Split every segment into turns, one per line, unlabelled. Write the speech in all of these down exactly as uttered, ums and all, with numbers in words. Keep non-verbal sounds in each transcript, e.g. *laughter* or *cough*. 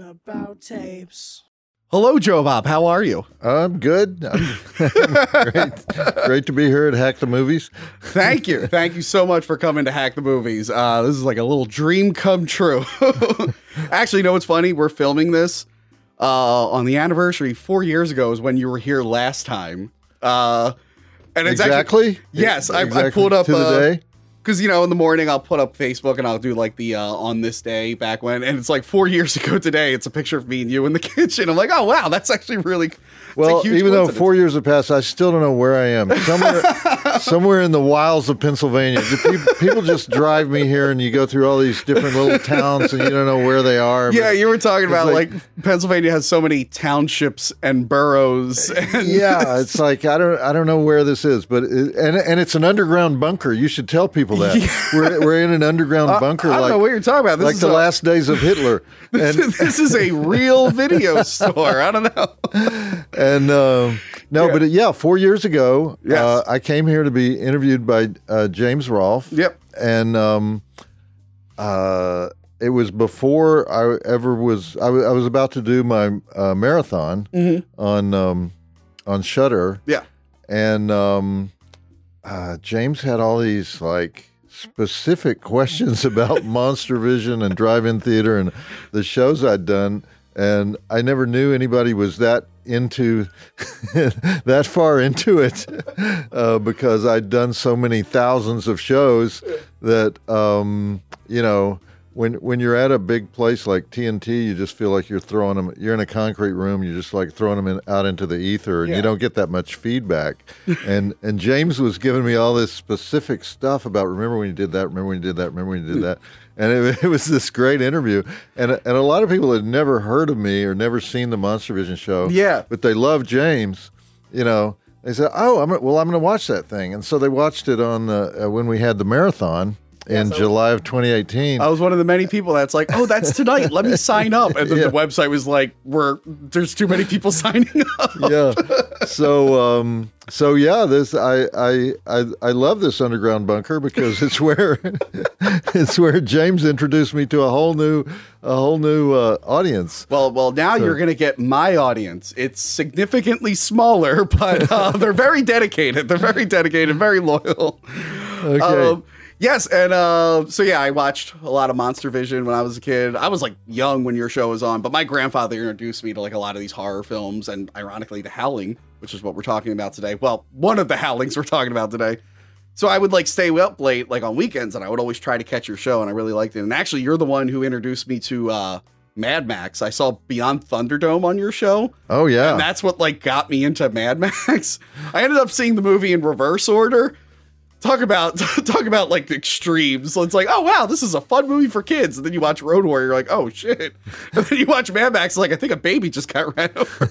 About tapes.
Hello, Joe Bob. How are you?
I'm good. I'm great. Great to be here at Hack the Movies.
Thank you. Thank you so much for coming to Hack the Movies. Uh, this is like a little dream come true. Actually, you know what's funny? We're filming this uh, on the anniversary four years ago is when you were here last time. Uh, and it's
exactly?
Actually, yes,
exactly
I, I pulled up
to the
uh,
day.
Because, you know, in the morning, I'll put up Facebook and I'll do like the uh, on this day back when. And it's like four years ago today. It's a picture of me and you in the kitchen. I'm like, oh, wow, that's actually really.
Well, even though four years have passed, I still don't know where I am. Somewhere somewhere in the wilds of Pennsylvania. People, people just drive me here and you go through all these different little towns and you don't know where they are.
Yeah, you were talking about like,
like
Pennsylvania has so many townships and boroughs. And
yeah, it's like I don't I don't know where this is, but it, and and it's an underground bunker. You should tell people that. Yeah. We're we're in an underground
uh,
bunker.
I don't
like,
know what you're talking about. This
like
is
the
a,
last days of Hitler.
This,
And,
this is a real video store. I don't know.
And um, no,
yeah.
but yeah, four years ago,
yes.
uh, I came here to be interviewed by uh, James Rolfe.
Yep.
And um, uh, it was before I ever was. I, w- I was about to do my uh, marathon
mm-hmm.
on um, on Shudder.
Yeah.
And um, uh, James had all these like specific questions about Monster Vision and drive-in theater and the shows I'd done. And I never knew anybody was that into that far into it uh, because I'd done so many thousands of shows that, um, you know, when when you're at a big place like T N T, you just feel like you're throwing them, you're in a concrete room, you're just like throwing them in, out into the ether and
yeah.
you don't get that much feedback. and and James was giving me all this specific stuff about, remember when you did that, remember when you did that, remember when you did that. And it, it was this great interview. And and a lot of people had never heard of me or never seen the Monster Vision show.
Yeah.
But they love James, you know. They said, oh, I'm, well, I'm going to watch that thing. And so they watched it on the, uh, when we had the marathon in yes, July of twenty eighteen.
I was one of the many people that's like, oh, that's tonight. Let me sign up. And then yeah. the website was like, we're, there's too many people signing up.
Yeah. So, um, so yeah, this, I, I, I, I love this underground bunker because it's where, it's where James introduced me to a whole new, a whole new, uh, audience.
Well, well, now so. You're going to get my audience. It's significantly smaller, but, uh, they're very dedicated. They're very dedicated, very loyal.
Okay.
Um, Yes, and uh, so yeah, I watched a lot of Monster Vision when I was a kid. I was like young when your show was on, but my grandfather introduced me to like a lot of these horror films, and ironically, The Howling, which is what we're talking about today. Well, one of the Howlings we're talking about today. So I would like stay up late, like on weekends, and I would always try to catch your show, and I really liked it. And actually, you're the one who introduced me to uh, Mad Max. I saw Beyond Thunderdome on your show.
Oh yeah,
and that's what like got me into Mad Max. I ended up seeing the movie in reverse order. Talk about talk about like the extremes. So it's like, oh wow, this is a fun movie for kids. And then you watch Road Warrior, you're like, oh shit. And then you watch Mad Max, like I think a baby just got ran over.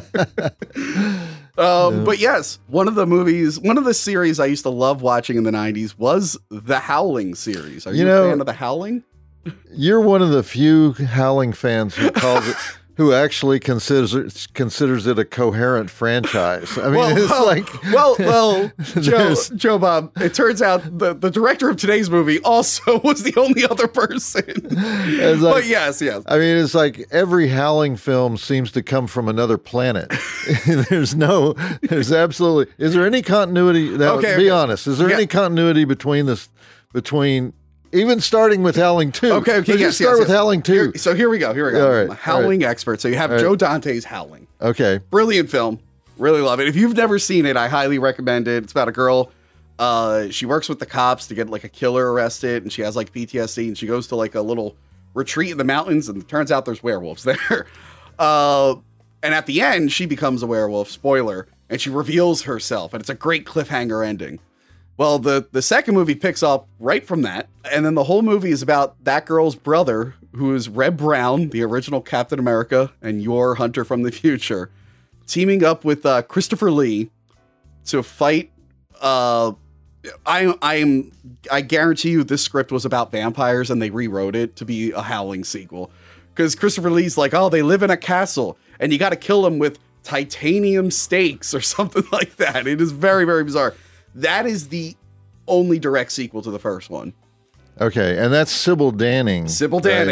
um, yeah. But yes, one of the movies, one of the series I used to love watching in the nineties was the Howling series. Are you, you know, a fan of the Howling?
You're one of the few Howling fans who calls it. Who actually considers considers it a coherent franchise? I mean,
well,
it's
well,
like
well, well, Joe, Joe Bob. It turns out the, the director of today's movie also was the only other person. Like, but yes, yes.
I mean, it's like every Howling film seems to come from another planet. there's no, there's absolutely. Is there any continuity? Now,
okay,
be
okay.
honest. Is there
yeah.
any continuity between this between? Even starting with Howling two.
Okay, okay,
Let's
yes,
just start
yes,
with
yes.
Howling two.
Here, so here we go, here we go.
All right,
I'm a Howling
right.
expert. So you have
all
Joe
right.
Dante's Howling.
Okay.
Brilliant film. Really love it. If you've never seen it, I highly recommend it. It's about a girl. Uh, she works with the cops to get like a killer arrested, and she has like P T S D, and she goes to like a little retreat in the mountains, and it turns out there's werewolves there. Uh, and at the end, she becomes a werewolf, spoiler, and she reveals herself, and it's a great cliffhanger ending. Well, the, the second movie picks up right from that, and then the whole movie is about that girl's brother, who is Reb Brown, the original Captain America, and your Hunter from the future, teaming up with uh, Christopher Lee to fight. Uh, I I'm I guarantee you this script was about vampires, and they rewrote it to be a Howling sequel, because Christopher Lee's like, oh, they live in a castle, and you got to kill them with titanium stakes or something like that. It is very, very bizarre. That is the only direct sequel to the first one.
Okay, and that's Sybil Danning.
Sybil Danning.
Right?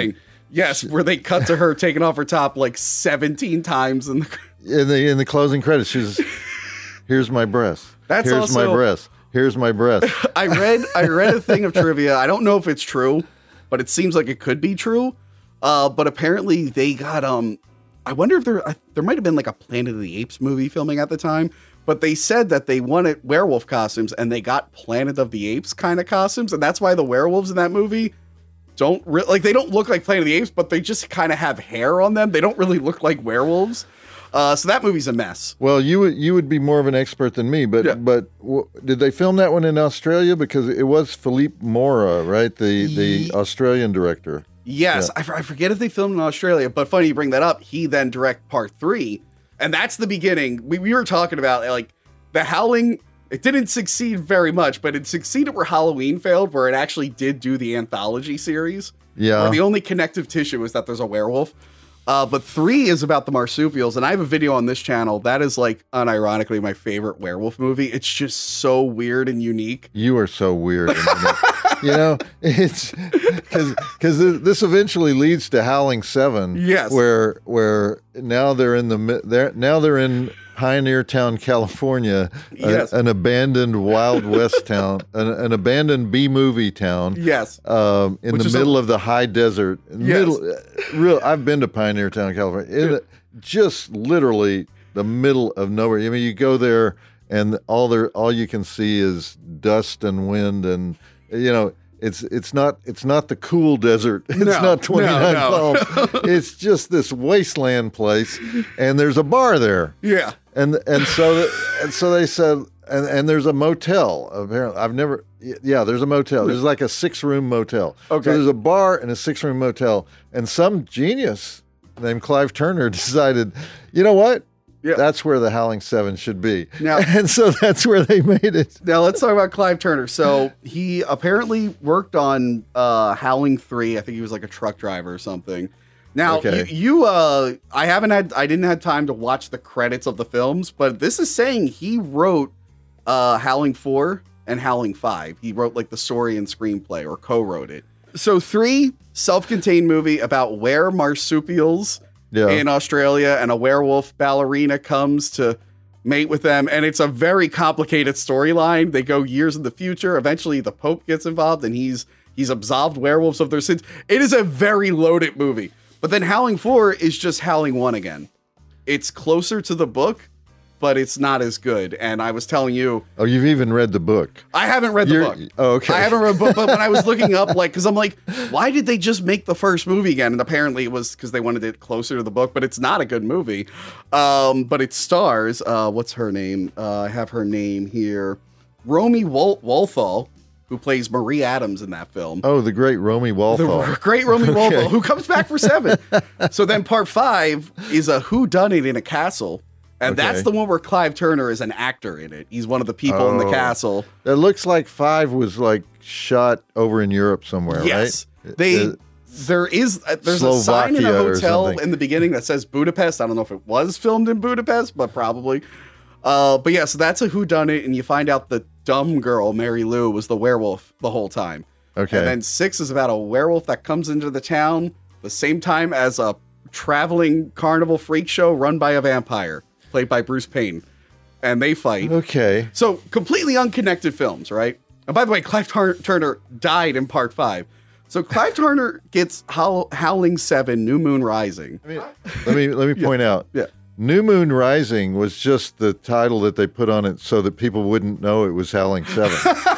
Yes, where they cut to her taking off her top like seventeen times in the
in the in the closing credits. She's here's my breast.
That's
here's
also,
my breast. Here's my breast.
I read I read a thing of trivia. I don't know if it's true, but it seems like it could be true. Uh, but apparently they got um. I wonder if there uh, there might have been like a Planet of the Apes movie filming at the time. But they said that they wanted werewolf costumes and they got Planet of the Apes kind of costumes, and that's why the werewolves in that movie don't re- like they don't look like Planet of the Apes, but they just kind of have hair on them. They don't really look like werewolves. Uh, so that movie's a mess.
Well, you would you would be more of an expert than me, but
Yeah.
but w- did they film that one in Australia? Because it was Philippe Mora, right? The the
Ye-
Australian director.
Yes,
Yeah.
I, f- I forget if they filmed in Australia, but funny you bring that up. He then direct part three, and that's the beginning. We, we were talking about like the Howling. It didn't succeed very much, but it succeeded where Halloween failed, where it actually did do the anthology series.
Yeah.
Where the only connective tissue is that there's a werewolf. Uh, but three is about the marsupials, and I have a video on this channel that is like unironically my favorite werewolf movie. It's just so weird and unique.
You are so weird. You know, it's because because this eventually leads to Howling Seven.
Yes.
Where where now they're in the mi- they're now they're in Pioneer Town, California, a-
Yes.
an abandoned Wild West town, an, an abandoned B movie town.
Yes.
Um, in
Which
the
is a-
middle of the high desert.
Yes.
Middle, real. I've been to Pioneer Town, California. In the- just literally the middle of nowhere. I mean, you go there and all there, all you can see is dust and wind, and you know, it's it's not it's not the cool desert. It's
No,
not twenty-nine
no, no.
Palms. It's just this wasteland place, and there's a bar there.
Yeah.
And and so and so they said, and, and there's a motel. Apparently, I've never. Yeah, there's a motel. There's like a six room motel.
Okay.
So there's a bar and a six room motel, and some genius named Clive Turner decided, you know what?
Yeah.
That's where the Howling Seven should be.
Now-
and so that's where they made it.
Now let's talk about Clive Turner. So he apparently worked on uh, Howling three. I think he was like a truck driver or something. Now
Okay.
you, you uh, I haven't had, I didn't have time to watch the credits of the films, but this is saying he wrote uh, Howling four and Howling five. He wrote like the story and screenplay, or co-wrote it. So three, self-contained movie about where marsupials
Yeah.
in Australia, and a werewolf ballerina comes to mate with them, and it's a very complicated storyline. They go years in the future. Eventually the Pope gets involved, and he's he's absolved werewolves of their sins. It is a very loaded movie. But then Howling four is just Howling one again. It's closer to the book, but it's not as good. And I was telling you,
Oh, you've even read the book.
I haven't read the
You're-
book.
oh, okay.
I haven't read the book, but when I was looking up, like, because I'm like, why did they just make the first movie again? And apparently it was because they wanted it closer to the book, but it's not a good movie. Um, but it stars, uh, what's her name? Uh, I have her name here. Romy Wal- Walthall, who plays Marie Adams in that film.
Oh, the great Romy Walthall.
The great Romy Walthall, who comes back for seven. So then part five is a whodunit in a castle. And
Okay.
that's the one where Clive Turner is an actor in it. He's one of the people in the
Oh.
castle.
It looks like Five was like shot over in Europe somewhere,
Yes,
right?
they.
Uh,
There is uh, there's a sign in a
Slovakia or
hotel
something.
in the beginning that says Budapest. I don't know if it was filmed in Budapest, but probably. Uh, but yeah, so that's a whodunit, and you find out the dumb girl Mary Lou was the werewolf the whole time.
Okay.
And then six is about a werewolf that comes into the town the same time as a traveling carnival freak show run by a vampire played by Bruce Payne, and they fight.
Okay.
So completely unconnected films, right? And by the way, Clive Tar- Turner died in part five. So Clive Turner gets Howl- Howling Seven, New Moon Rising.
I mean, let me let me point out.
Yeah.
New Moon Rising was just the title that they put on it so that people wouldn't know it was Howling Seven.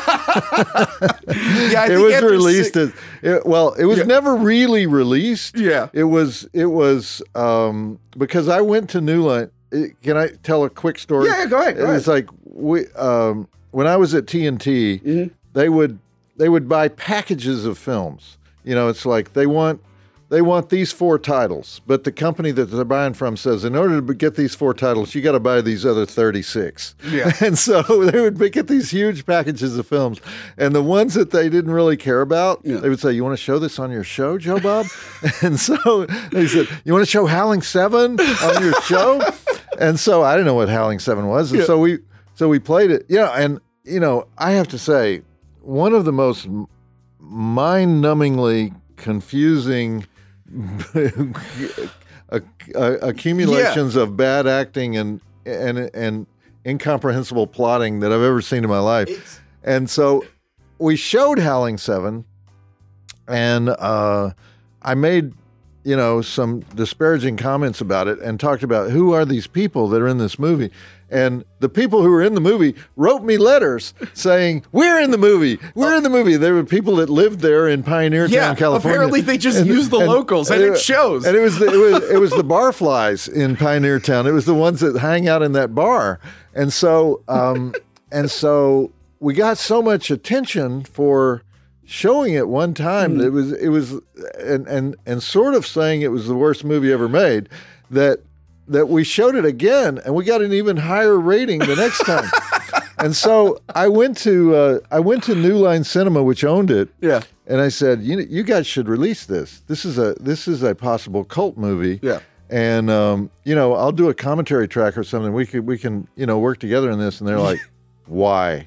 Yeah, I
it
think
was
after
released
six-
as it, well. It was
Yeah.
never really released.
Yeah.
It was. It was um, because I went to New Line. it- Can I tell a quick story?
Yeah, yeah, go ahead, go
It was like we um, when I was at T N T,
Mhm.
they would they would buy packages of films. You know, it's like they want they want these four titles, but the company that they're buying from says in order to get these four titles, you got to buy these other thirty-six.
Yeah.
And so they would get these huge packages of films, and the ones that they didn't really care about,
Yeah.
they would say, "You want to show this on your show, Joe Bob?" And so they said, "You want to show Howling Seven on your show?" And so I didn't know what Howling Seven was, and
Yeah.
so we so we played it. Yeah, and you know, I have to say, one of the most mind-numbingly confusing a, a, accumulations yeah. of bad acting and and and incomprehensible plotting that I've ever seen in my life. It's... And so we showed Howling Seven, and uh, I made, you know, some disparaging comments about it and talked about who are these people that are in this movie. And the people who were in the movie wrote me letters saying, we're in the movie. We're in the movie. There were people that lived there in Pioneer Town,
yeah,
California.
Apparently they just and, used the and, locals, and, and it shows.
And it was, the, it was it was the barflies in Pioneer Town. It was the ones that hang out in that bar. And so um, and so we got so much attention for showing it one time. Mm. It was it was and and and sort of saying it was the worst movie ever made, that that we showed it again and we got an even higher rating the next time. And so I went to uh, I went to New Line Cinema, which owned it.
Yeah.
And I said, you you guys should release this. This is a this is a possible cult movie.
Yeah.
And um, you know, I'll do a commentary track or something. We could we can, you know, work together in this. And they're like, why?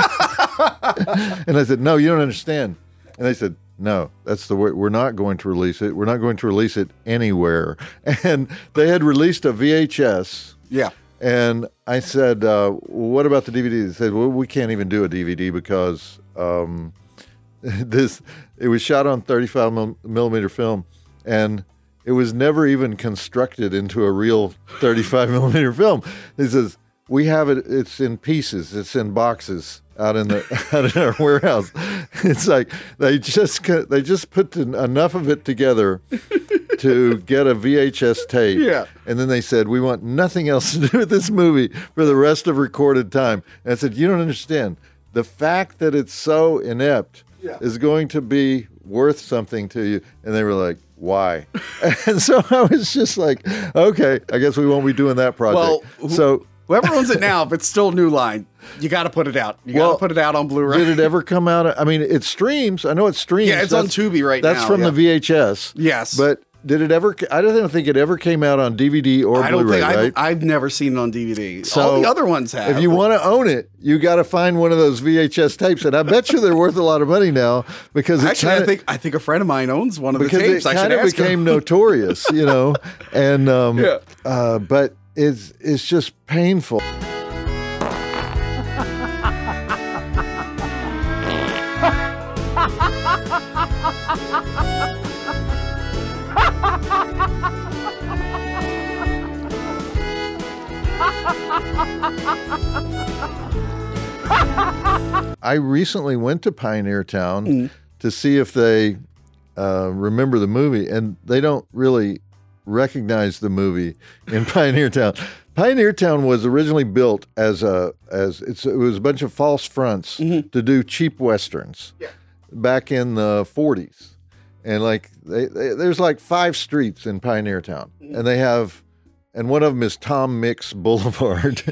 And I said, no, you don't understand. And they said, no, that's the way. We're not going to release it. We're not going to release it anywhere. And they had released a V H S.
Yeah. And
I said, uh, what about the D V D? They said, well, we can't even do a D V D because um, this it was shot on thirty-five millimeter film, and it was never even constructed into a real thirty-five millimeter film. He says, we have it, it's in pieces, it's in boxes out in the out in our warehouse. It's like they just they just put enough of it together to get a V H S tape.
Yeah.
And then they said, we want nothing else to do with this movie for the rest of recorded time. And I said, you don't understand. The fact that it's so inept yeah. is going to be worth something to you. And they were like, why? And so I was just like, okay, I guess we won't be doing that project.
Well, who,
so
whoever owns it now, if it's still New Line, you got to put it out. You got to
well,
put it out on Blu-ray.
Did it ever come out? I mean, it streams. I know it streams.
Yeah, it's
that's,
on Tubi right
that's
now.
That's from
yeah.
the V H S.
Yes.
But did it ever? I don't think it ever came out on D V D or
I don't
Blu-ray,
think
right?
I've, I've never seen it on D V D.
So
all the other ones have.
If you want to own it, you got to find one of those V H S tapes, and I bet you they're worth a lot of money now because it
actually,
kinda,
I think I think a friend of mine owns one of the
because
tapes.
it
I
kind
should
of
ask
became
him.
notorious, you know, and um,
yeah.
uh, but it's it's just painful. I recently went to Pioneer Town mm. to see if they uh, remember the movie, and they don't really recognize the movie in Pioneer Town. Pioneer Town was originally built as a as it's, it was a bunch of false fronts mm-hmm. to do cheap westerns
yeah.
back in the forties, and like they, they, there's like five streets in Pioneer Town, mm-hmm. and they have. And one of them is Tom Mix Boulevard,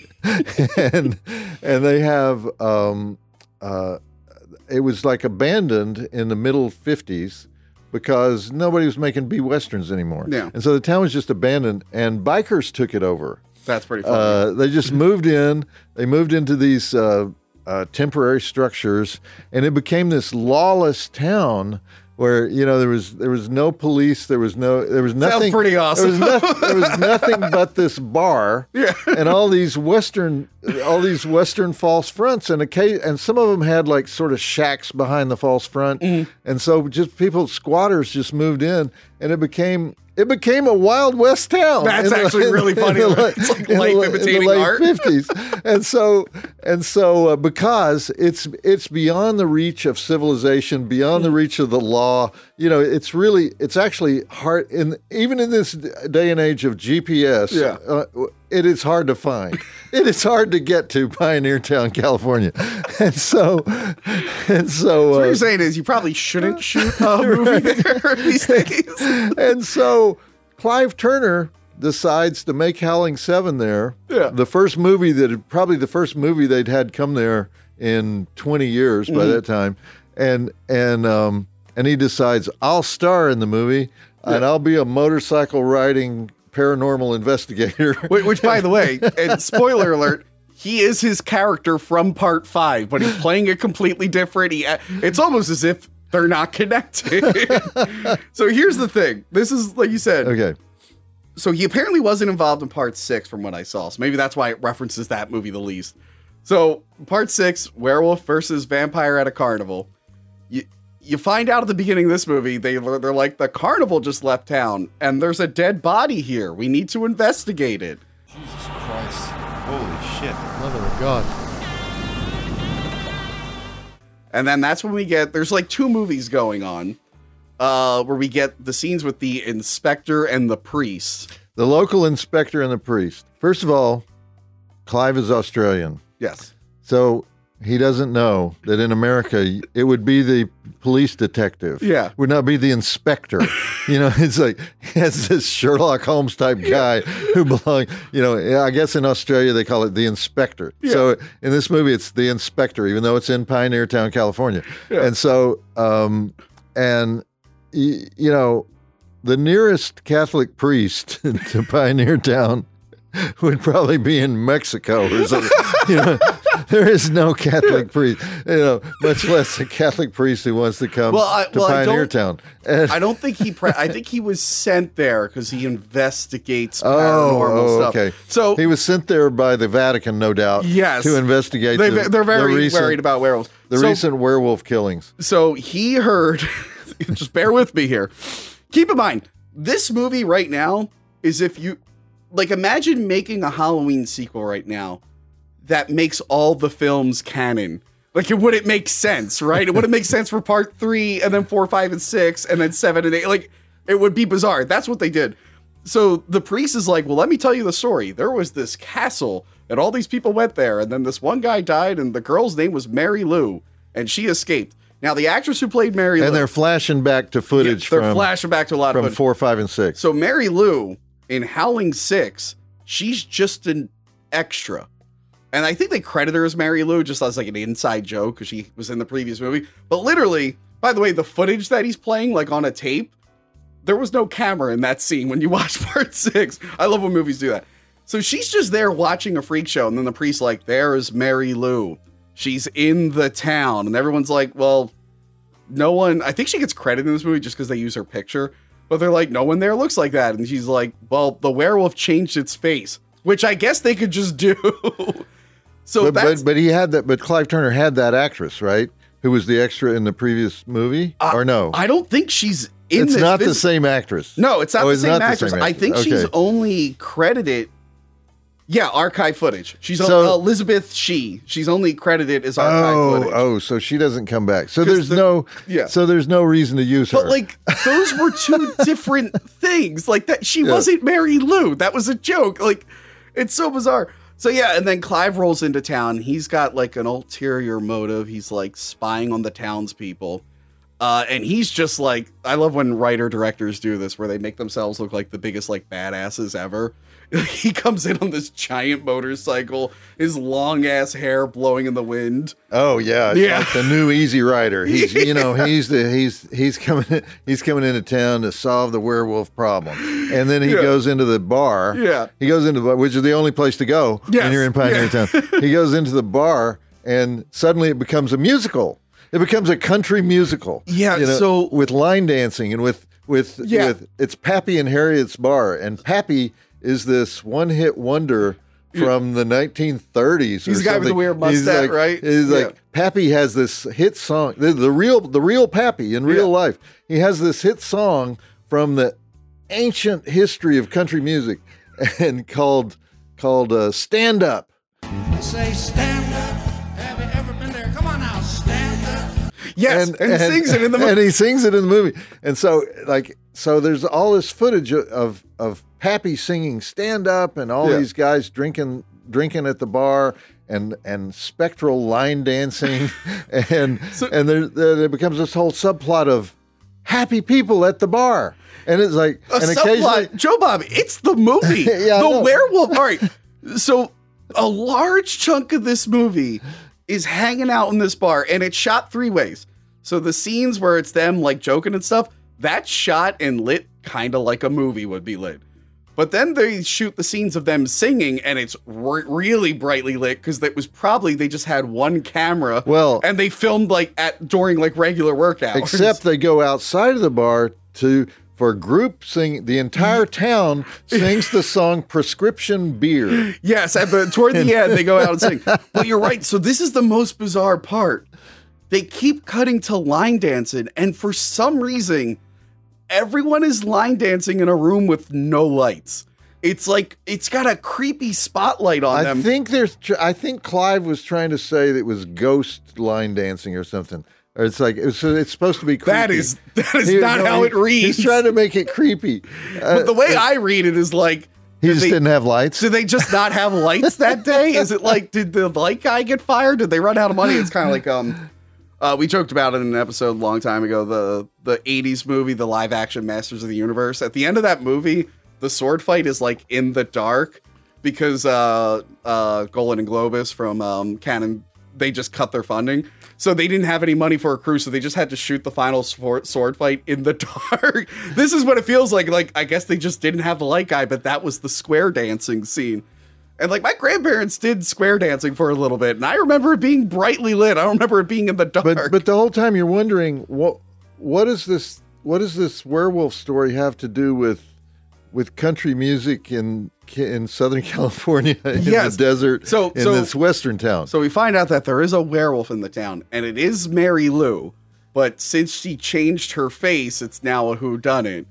and and they have um, uh, it was like abandoned in the middle fifties because nobody was making B westerns anymore.
Yeah.
And so the town was just abandoned, and bikers took it over.
That's pretty funny.
Uh, they just moved in. They moved into these uh, uh, temporary structures, and it became this lawless town. Where you know there was there was no police, there was no there was nothing.
Sounds pretty awesome.
There was, no, there was nothing but this bar,
yeah.
and all these western all these western false fronts, and a and some of them had like sort of shacks behind the false front, mm-hmm. and so just people squatters just moved in, and it became. It became a Wild West town.
That's actually
the,
really funny.
The,
it's like life
in
imitating
in the late
art.
fifties, and so and so uh, because it's it's beyond the reach of civilization, beyond the reach of the law. You know, it's really it's actually hard. In even in this day and age of G P S,
yeah.
uh, it is hard to find. It is hard to get to Pioneer Town, California, and so and so.
So
uh,
what you're saying is you probably shouldn't shoot a movie
right.
there these days.
And so Clive Turner decides to make Howling Seven there.
Yeah.
The first movie that probably the first movie they'd had come there in twenty years by mm-hmm. that time, and and um and he decides I'll star in the movie yeah. and I'll be a motorcycle riding paranormal investigator.
Which, which by the way, and spoiler alert, he is his character from part five, but he's playing it completely different. He, it's almost as if They're not connected. So here's the thing. This is, like you said.
Okay.
So he apparently wasn't involved in part six from what I saw. So maybe that's why it references that movie the least. So part six, werewolf versus vampire at a carnival. You you find out at the beginning of this movie, they, they're like, the carnival just left town and there's a dead body here. We need to investigate it.
Jesus Christ. Holy shit.
Mother of God.
And then that's when we get, there's like two movies going on uh, where we get the scenes with the inspector and the priest.
The local inspector and the priest. First of all, Clive is Australian.
Yes.
So he doesn't know that in America, it would be the police detective.
Yeah.
Would not be the inspector. You know, it's like, he has this Sherlock Holmes type guy who belong, you know, I guess in Australia they call it the inspector.
Yeah.
So in this movie, it's the inspector, even though it's in Pioneer Town, California.
Yeah.
And so, um, and, y- you know, the nearest Catholic priest to Pioneer Town would probably be in Mexico or something. You know, there is no Catholic priest, you know, much less a Catholic priest who wants to come
Well, I-
to
well, I
Pioneer
don't-
Town. And,
I don't think he, pre- I think he was sent there because he investigates
oh,
paranormal
oh,
stuff.
okay.
So
he was sent there by the Vatican, no doubt,
Yes.
to investigate
they,
the,
they're very
the recent,
worried about werewolves.
the
so,
recent werewolf killings.
So he heard, just bear with me here. Keep in mind, this movie right now is if you, like, imagine making a Halloween sequel right now that makes all the films canon. Like, it wouldn't make sense, right? It wouldn't make sense for part three and then four, five, and six, and then seven and eight. Like, it would be bizarre. That's what they did. So the priest is like, well, let me tell you the story. There was this castle, and all these people went there, and then this one guy died, and the girl's name was Mary Lou, and she escaped. Now, the actress who played Mary Lou...
And they're flashing back to footage
they're
from,
flashing back to a lot of
from
footage.
four, five, and six.
So Mary Lou in Howling six, she's just an extra. And I think they credit her as Mary Lou just as like an inside joke because she was in the previous movie. But literally, by the way, the footage that he's playing like on a tape, there was no camera in that scene when you watch part six. I love when movies do that. So she's just there watching a freak show. And then the priest's like, there is Mary Lou. She's in the town. And everyone's like, well, no one, I think she gets credit in this movie just because they use her picture. But they're like, no one there looks like that. And she's like, well, the werewolf changed its face, which I guess they could just do. So
but,
that's,
but but he had that. But Clive Turner had that actress, right? Who was the extra in the previous movie,
uh,
or no?
I don't think she's in
it's
this.
not
this,
the same actress.
No, it's not,
Oh,
the,
it's
same
not the
actress.
same
I think
actress.
she's
Okay.
only credited. Yeah, archive footage. She's
So-
uh, Elizabeth Shee. She's only credited as archive
Oh,
footage.
oh, so she doesn't come back. So
'Cause
there's
the-
no,
yeah.
So there's no reason to use her.
But like those were two different things. Like that, she
Yeah.
wasn't Mary Lou. That was a joke. Like it's so bizarre. So yeah, and then Clive rolls into town. He's got like an ulterior motive. He's like spying on the townspeople. Uh, and he's just like, I love when writer directors do this, where they make themselves look like the biggest like badasses ever. He comes in on this giant motorcycle, his long ass hair blowing in the wind.
Oh yeah, it's
Yeah.
like the new Easy Rider. He's you know he's the he's he's coming he's coming into town to solve the werewolf problem, and then he
Yeah.
goes into the bar.
Yeah.
he goes into the bar, which is the only place to go
Yes.
when you're in Pioneer
Yeah.
Town. He goes into the bar, and suddenly it becomes a musical. It becomes a country musical.
Yeah,
you know,
so-
with line dancing and with with
Yeah.
with it's Pappy and Harriet's bar, and Pappy is this one hit wonder from the nineteen thirties.
He's
or
the guy with the
something.
weird
He's
mustache,
like-
right?
He's
Yeah.
like Pappy has this hit song. The, the real the real Pappy in real
Yeah.
life. He has this hit song from the ancient history of country music, and called called uh, "Stand Up."
I say stand up. Have you ever been there? Come on now, stand up.
Yes, and, he sings it in the
and
movie.
he sings it in the movie. And so, like, so there's all this footage of of Pappy singing "Stand Up" and all
Yeah.
these guys drinking drinking at the bar and and spectral line dancing, and and there, there there becomes this whole subplot of happy people at the bar, and it's like
A
and
subplot, Joe Bob, it's the movie.
Yeah, I
the
know.
werewolf. All right. So a large chunk of this movie is hanging out in this bar, and it's shot three ways. So the scenes where it's them like joking and stuff, that's shot and lit kind of like a movie would be lit. But then they shoot the scenes of them singing, and it's re- really brightly lit because it was probably they just had one camera.
Well,
and they filmed like at during like regular work hours.
Except they go outside of the bar to for a group sing. The entire town sings the song "Prescription Beer."
Yes, at the toward the end they go out and sing. But you're right. So this is the most bizarre part. They keep cutting to line dancing, and for some reason, everyone is line dancing in a room with no lights. It's like it's got a creepy spotlight on
I
them.
think there's. tr- I think Clive was trying to say that it was ghost line dancing or something. Or it's like it's, it's supposed to be creepy.
That is that is
He-
not
no,
how
he-
it reads.
He's trying to make it creepy. Uh,
But the way I read it is like
he
did
just
they,
didn't have lights.
Did they just not have lights that day? Is it like did the light guy get fired? Did they run out of money? It's kind of like um, uh, we joked about it in an episode a long time ago. The the eighties movie, the live action Masters of the Universe. At the end of that movie, the sword fight is like in the dark because uh, uh, Golan and Globus from um, Canon they just cut their funding. So they didn't have any money for a crew, so they just had to shoot the final sword, sword fight in the dark. This is what it feels like. Like, I guess they just didn't have the light guy, but that was the square dancing scene. And like my grandparents did square dancing for a little bit, and I remember it being brightly lit. I don't remember it being in the dark.
But but the whole time you're wondering what what is this what does this werewolf story have to do with with country music in in Southern California in
Yes.
the desert
So-
in
so-
this western town?
So we find out that there is a werewolf in the town, and it is Mary Lou. But since she changed her face, it's now a whodunit.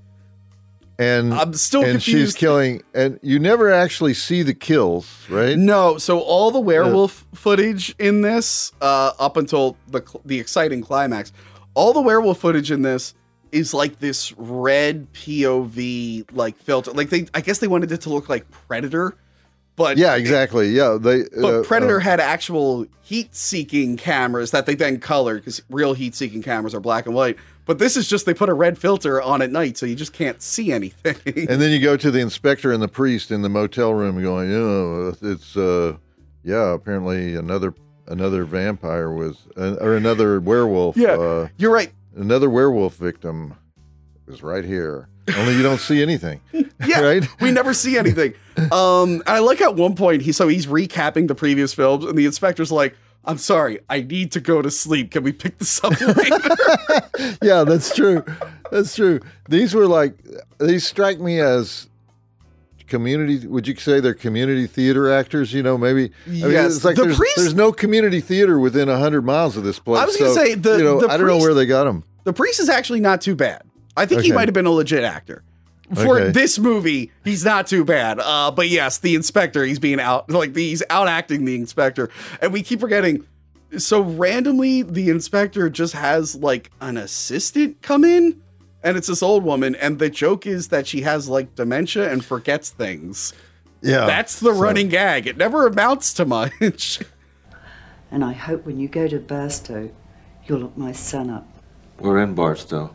and
I'm still
and she's
confused.
killing, and you never actually see the kills, right?
No, so all the werewolf footage in this, uh, up until the cl- the exciting climax, all the werewolf footage in this is like this red P O V like filter. Like they, I guess they wanted it to look like Predator, but
Yeah, exactly. Yeah, they.
But
uh,
Predator
uh,
had actual heat-seeking cameras that they then colored because real heat-seeking cameras are black and white. But this is just they put a red filter on at night, so you just can't see anything.
and then you go to the inspector and the priest in the motel room, going, you know, it's uh, yeah, apparently another another vampire was, uh, or another werewolf.
Yeah,
uh,
you're right.
another werewolf victim is right here. Only you don't see anything.
Yeah,
Right?
we never see anything. Um, and I like at one point he so he's recapping the previous films, and the inspector's like, "I'm sorry, I need to go to sleep. Can we pick this up later?"
Yeah, that's true. That's true. These were like, these strike me as community. Would you say they're community theater actors? You know, maybe. I mean,
Yes,
it's like
the
there's,
priest-
there's no community theater within a hundred miles of this place.
I was gonna
so,
say, the-
you know,
the
I don't know
priest-
where they got them.
The priest is actually not too bad. I think he
Okay.
might have been a legit actor. For
Okay.
this movie, he's not too bad. Uh, but yes, the inspector, he's being out, like he's out acting the inspector. And we keep forgetting. So randomly, the inspector just has like an assistant come in, and it's this old woman. And the joke is that she has like dementia and forgets things.
Yeah,
That's the
so-
running gag. It never amounts to much.
And I hope when you go to Barstow, you'll look my son up.
We're in Barstow.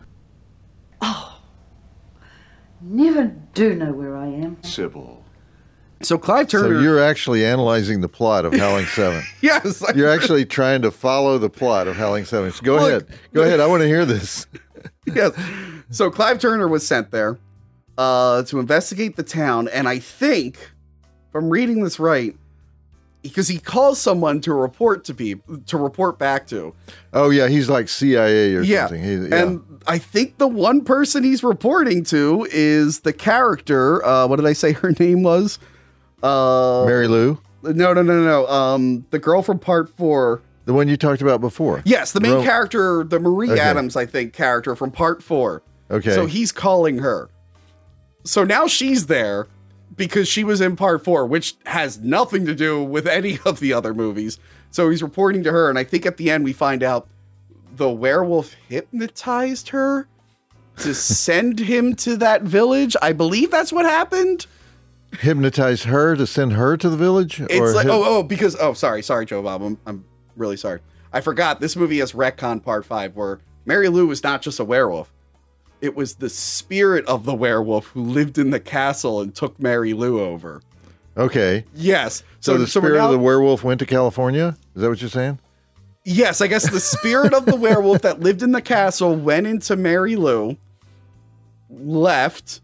Never do know where I am.
Sybil.
So Clive
So
Turner.
you're actually analyzing the plot of Howling Seven.
yes. I-
You're actually trying to follow the plot of Howling Seven. So go
Look-
ahead. Go ahead. I want to hear this.
yes. So Clive Turner was sent there uh, to investigate the town, and I think, if I'm reading this right, because he calls someone to report to be to report back to.
Oh yeah, he's like C I A or
Yeah.
something. He, yeah.
And I think the one person he's reporting to is the character. Uh, what did I say her name was? Uh,
Mary Lou,
no, no, no, no. Um, the girl from part four.
the one you talked about before.
Yes, the main
Ro-
character, the Marie
Okay.
Adams, I think, character from part four.
Okay.
So he's calling her. So now she's there because she was in part four, which has nothing to do with any of the other movies. So he's reporting to her, and I think at the end we find out the werewolf hypnotized her to send him to that village. I believe that's what happened.
Hypnotize her to send her to the village?
It's like,
hyp-
oh, oh, because, oh, sorry, sorry, Joe Bob. I'm, I'm really sorry. I forgot this movie has retcon part five, where Mary Lou was not just a werewolf. It was the spirit of the werewolf who lived in the castle and took Mary Lou over.
Okay.
Yes.
So, the
we're
spirit
now-
of the werewolf went to California? Is that what you're saying?
Yes, I guess the spirit of the werewolf that lived in the castle went into Mary Lou, left,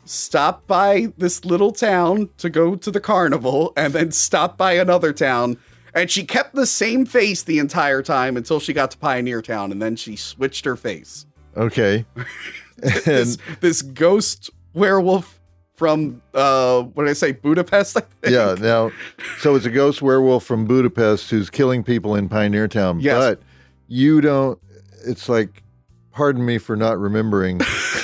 stop by this little town to go to the carnival and then stop by another town. And she kept the same face the entire time until she got to Pioneer Town, and then she switched her face.
Okay.
this, this ghost werewolf from, uh, what did I say, Budapest, I think?
Yeah, now, so it's a ghost werewolf from Budapest who's killing people in Pioneer Town.
Yes.
But you don't, it's like, pardon me for not remembering.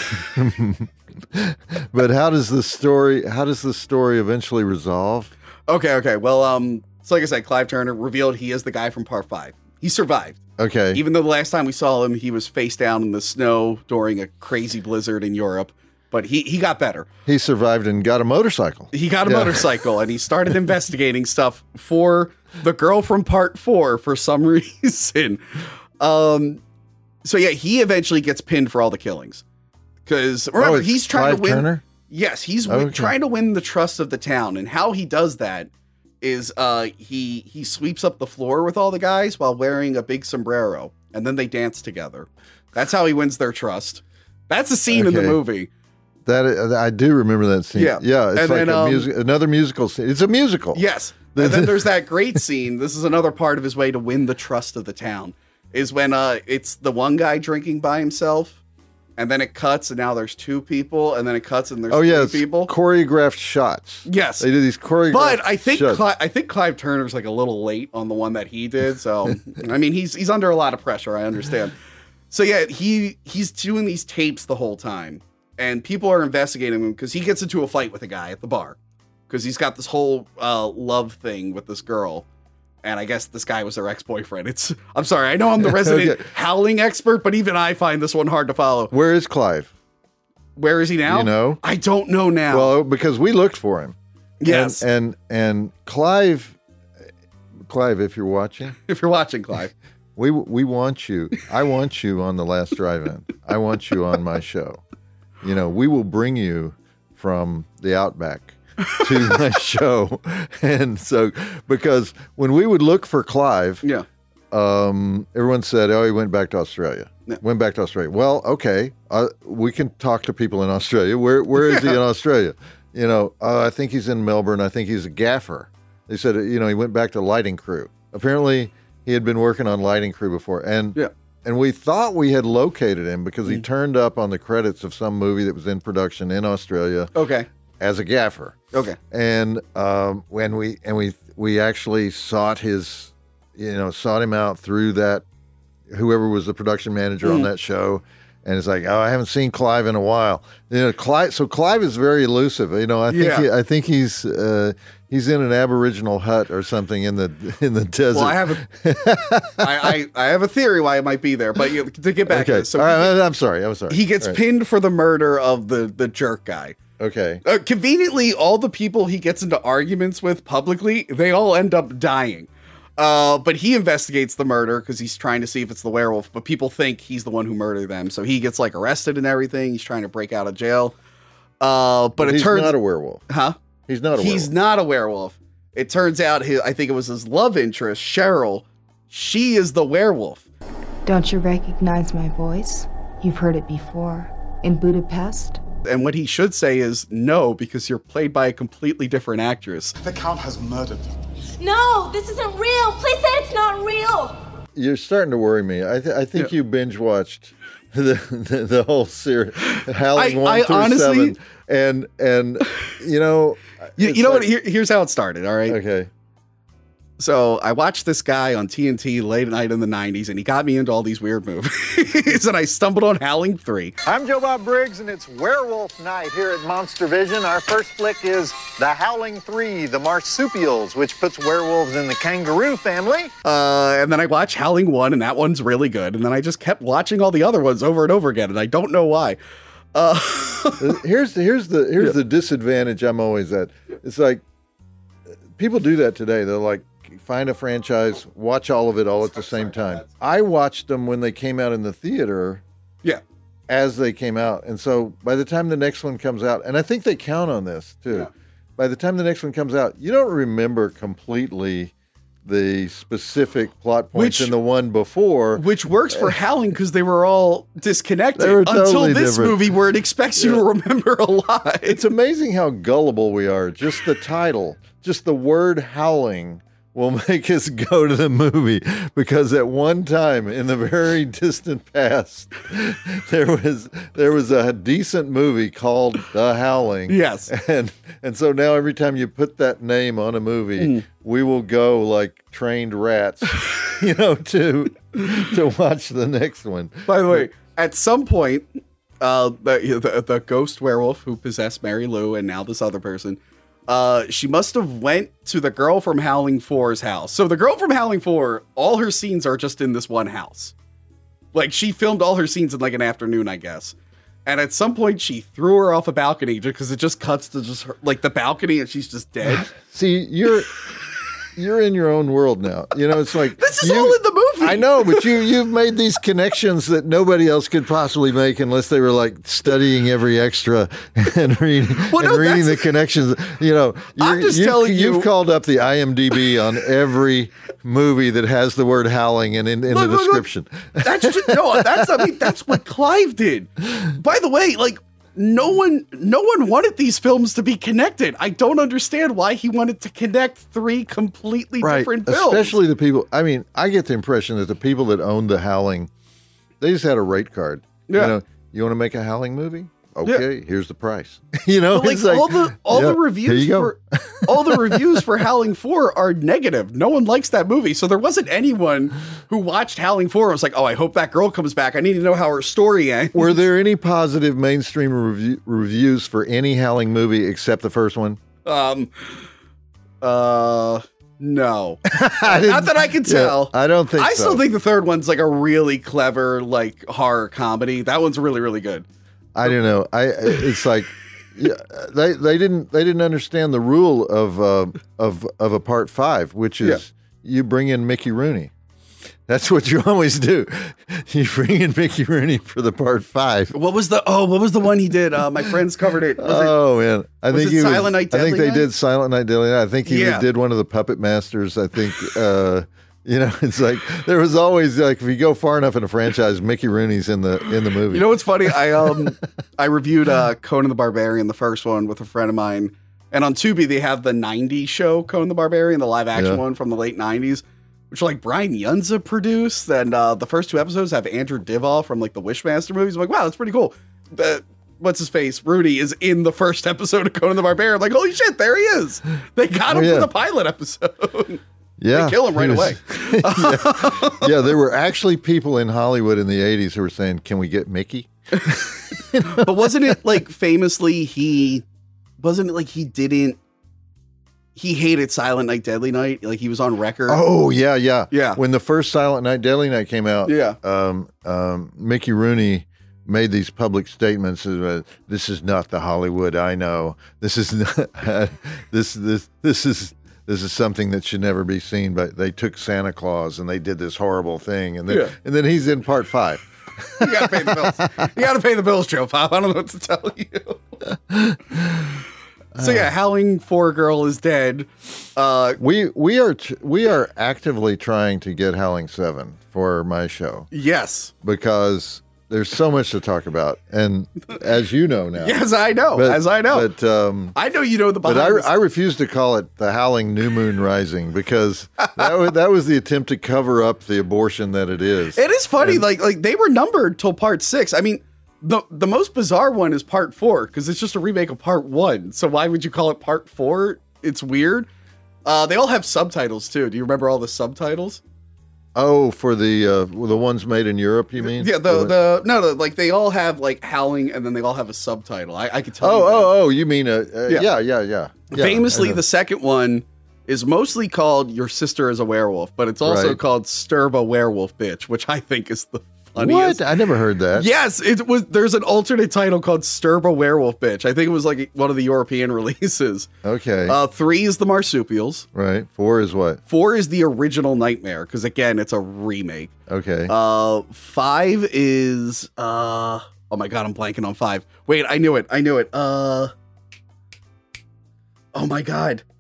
But how does the story, how does the story eventually resolve?
Okay, okay. Well, um, so like I said, Clive Turner revealed he is the guy from part five. He survived.
Okay.
Even though the last time we saw him, he was face down in the snow during a crazy blizzard in Europe. But he, he got better.
He survived and got a motorcycle.
He got a
Yeah.
motorcycle, and he started investigating stuff for the girl from part four for some reason. Um, so yeah, he eventually gets pinned for all the killings. Because remember,
Oh, it's
he's trying
Clive
to win.
Turner?
Yes, he's wi-
Okay.
trying to win the trust of the town, and how he does that is uh, he he sweeps up the floor with all the guys while wearing a big sombrero, and then they dance together. That's how he wins their trust. That's a scene in the
Okay.
movie.
That I do remember that scene.
Yeah.
Yeah, it's
And
like
then,
a
um,
music, another musical scene. It's a musical.
Yes. And then there's that great scene. This is another part of his way to win the trust of the town. Is when uh, it's the one guy drinking by himself, and then it cuts, and now there's two people, and then it cuts, and there's
Oh
three
yeah, it's
people.
choreographed shots.
Yes.
They do these choreographed
But I think
shots.
Cli- I think Clive Turner's like a little late on the one that he did. So I mean, he's he's under a lot of pressure. I understand. So yeah, he he's doing these tapes the whole time, and people are investigating him because he gets into a fight with a guy at the bar because he's got this whole uh, love thing with this girl. And I guess this guy was her ex-boyfriend. It's I'm sorry, I know I'm the resident
Okay.
howling expert, but even I find this one hard to follow.
Where is Clive?
Where is he now?
You know?
I don't know now.
Well, because we looked for him.
yes,
And and, and Clive, Clive, if you're watching,
if you're watching, Clive.
we we want you. I want you on the Last Drive-In. I want you on my show. You know, we will bring you from the Outback to my show. And so, because when we would look for Clive,
Yeah.
um, everyone said, "Oh, he went back to Australia."
Yeah.
Went back to Australia. Well, okay, uh, we can talk to people in Australia. Where where is he in Australia? You know, uh, I think he's in Melbourne. I think he's a gaffer. They said, you know, he went back to lighting crew. Apparently, he had been working on lighting crew before, and
Yeah.
and we thought we had located him because he turned up on the credits of some movie that was in production in Australia
Okay.
as a gaffer.
Okay.
And um, when we and we we actually sought his, you know, sought him out through that, whoever was the production manager on that show, and it's like, oh, I haven't seen Clive in a while. You know, Clive. So Clive is very elusive. You know, I think
Yeah.
he, I think he's uh, he's in an Aboriginal hut or something in the in the desert.
Well, I have a, I, I, I have a theory why it might be there, but you, to get back to
okay.
this, so
All
he,
right, I'm sorry. I'm sorry.
he gets
All right.
pinned for the murder of the the jerk guy.
Okay.
Uh, conveniently, all the people he gets into arguments with publicly, they all end up dying. Uh, but he investigates the murder because he's trying to see if it's the werewolf. But people think he's the one who murdered them, so he gets like arrested and everything. He's trying to break out of jail. Uh, but it
he's
turns,
not a werewolf.
huh?
He's not a
He's
werewolf.
not a werewolf. It turns out, his, I think it was his love interest, Cheryl. She is the werewolf.
Don't you recognize my voice? You've heard it before. In Budapest?
And what he should say is no, because you're played by a completely different actress.
The Count has murdered them.
No, this isn't real. Please say it's not real.
You're starting to worry me. I, th- I think
Yeah.
you binge watched the, the the whole series, Howling
I-
one
I
through
honestly-
seven, and and you know,
You,
it's
you know
like-
what? Here, here's how it started. All right.
Okay,
So I watched this guy on T N T late at night in the nineties, and he got me into all these weird movies. And I stumbled on Howling three.
I'm Joe Bob Briggs, and it's Werewolf Night here at Monster Vision. Our first flick is The Howling three, The Marsupials, which puts werewolves in the kangaroo family.
Uh, and then I watched Howling one, and that one's really good. And then I just kept watching all the other ones over and over again, and I don't know why. Uh,
here's the here's the here's the disadvantage I'm always at. It's like people do that today. They're like, find a franchise, watch all of it all at the same time. I watched them when they came out in the theater
yeah.
as they came out. And so by the time the next one comes out, and I think they count on this too,
Yeah.
by the time the next one comes out, you don't remember completely the specific plot points
Which-
in the one before.
Which works for Howling because they were all disconnected
They were
until
totally
this
different.
movie where it expects you to remember a lot.
It's amazing how gullible we are. Just the title, just the word howling will make us go to the movie, because at one time in the very distant past, there was there was a decent movie called The Howling.
Yes.
And and so now every time you put that name on a movie,
Mm.
we will go like trained rats, you know, to to watch the next one.
By the way, at some point, uh, the, the the ghost werewolf who possessed Mary Lou and now this other person, uh, she must have went to the girl from Howling four's house. So the girl from Howling four, all her scenes are just in this one house. Like, she filmed all her scenes in like an afternoon, I guess. And at some point, she threw her off a balcony because it just cuts to just her, like the balcony, and she's just dead.
See, you're you're in your own world now. You know, it's like
This is
you-
all in the movie.
I know, but you you've made these connections that nobody else could possibly make unless they were like studying every extra and reading
Well,
and
no,
reading the
that's-
connections. You know,
I'm
you're-
just
you've,
telling you-
You've called up the I M D B on every movie that has the word howling and in, in
Look,
the
look, look.
description.
That's just, no, that's I mean that's what Clive did. By the way, like no one no one wanted these films to be connected. I don't understand why he wanted to connect three completely different films.
Especially the people. I mean, I get the impression that the people that owned the Howling, they just had a rate card.
Yeah.
You know, you want to make a Howling movie? Okay, here's the price. you know,
But, like,
it's like
all the all
yeah,
the
here
reviews
you go.
for all the reviews for Howling four are negative. No one likes that movie. So there wasn't anyone who watched Howling four and was like, "Oh, I hope that girl comes back. I need to know how her story ends."
Were there any positive mainstream review, reviews for any Howling movie except the first one?
Um uh no.
I didn't-
Not that I can
yeah,
tell.
I don't think
I
so.
still think the third one's like a really clever like horror comedy. That one's really really good.
I don't know. I it's like yeah, they they didn't they didn't understand the rule of uh, of of a part five, which is you bring in Mickey Rooney. That's what you always do. You bring in Mickey Rooney for the part five.
What was the oh what was the one he did? Uh, my friends covered it. Was it
Oh man, I
was
think
it
he
Silent Night,
I think
Deadly
they
Night?
did Silent Night, Deadly Night. I think he
Yeah.
did one of the Puppet Masters. I think. Uh, You know, it's like there was always like if you go far enough in a franchise, Mickey Rooney's in the in the movie.
You know what's funny? I um I reviewed uh Conan the Barbarian, the first one, with a friend of mine. And on Tubi they have the nineties show, Conan the Barbarian, the live action
Yeah.
one from the late nineties, which like Brian Yunza produced. And uh the first two episodes have Andrew Divoff from like the Wishmaster movies. I'm like, wow, that's pretty cool. But what's his face? Rudy is in the first episode of Conan the Barbarian. I'm like, holy shit, there he is. They got
Oh,
him
yeah.
for the pilot episode.
Yeah,
They kill him right
he
away.
yeah. yeah, there were actually people in Hollywood in the eighties who were saying, "Can we get Mickey?"
But wasn't it like famously he wasn't it like he didn't he hated Silent Night Deadly Night? Like he was on record.
Oh yeah, yeah,
Yeah.
When the first Silent Night, Deadly Night came out,
Yeah.
um, um, Mickey Rooney made these public statements. Uh, this is not the Hollywood I know. This is not, this this this is. This is something that should never be seen, but they took Santa Claus and they did this horrible thing, and then
Yeah.
and then he's in part five.
You gotta pay the bills. You gotta pay the bills, Joe Pop. I don't know what to tell you. So yeah, Howling Four Girl is dead. Uh,
We we are t- we are actively trying to get Howling Seven for my show
yes,
because there's so much to talk about, and as you know now,
yes, I know.
but-
as I know,
but um,
I know you know the
but
behind.
I, I refuse to call it the Howling New Moon Rising because that was, that was the attempt to cover up the abortion that it is.
It is funny,
And-
like like they were numbered till part six. I mean, the the most bizarre one is part four because it's just a remake of part one. So why would you call it part four? It's weird. Uh, they all have subtitles too. Do you remember all the subtitles?
Oh, for the uh, the ones made in Europe, you mean?
Yeah, the the no, no, like they all have like Howling, and then they all have a subtitle. I, I could tell.
Oh,
you that.
oh, oh! You mean uh, uh,
Yeah.
yeah, yeah, yeah, yeah.
Famously,
I know.
the second one is mostly called "Your Sister is a Werewolf," but it's also
Right.
called "Sturba Werewolf Bitch," which I think is the funniest.
What? I never heard that.
Yes, it was. There's an alternate title called Sturba Werewolf Bitch. I think it was like one of the European releases.
Okay.
Uh, three is the Marsupials.
right. Four is what?
Four is the original Nightmare because again, it's a remake.
Okay.
Uh, five is uh. Oh my god, I'm blanking on five. Wait, I knew it. I knew it. Uh. Oh my god.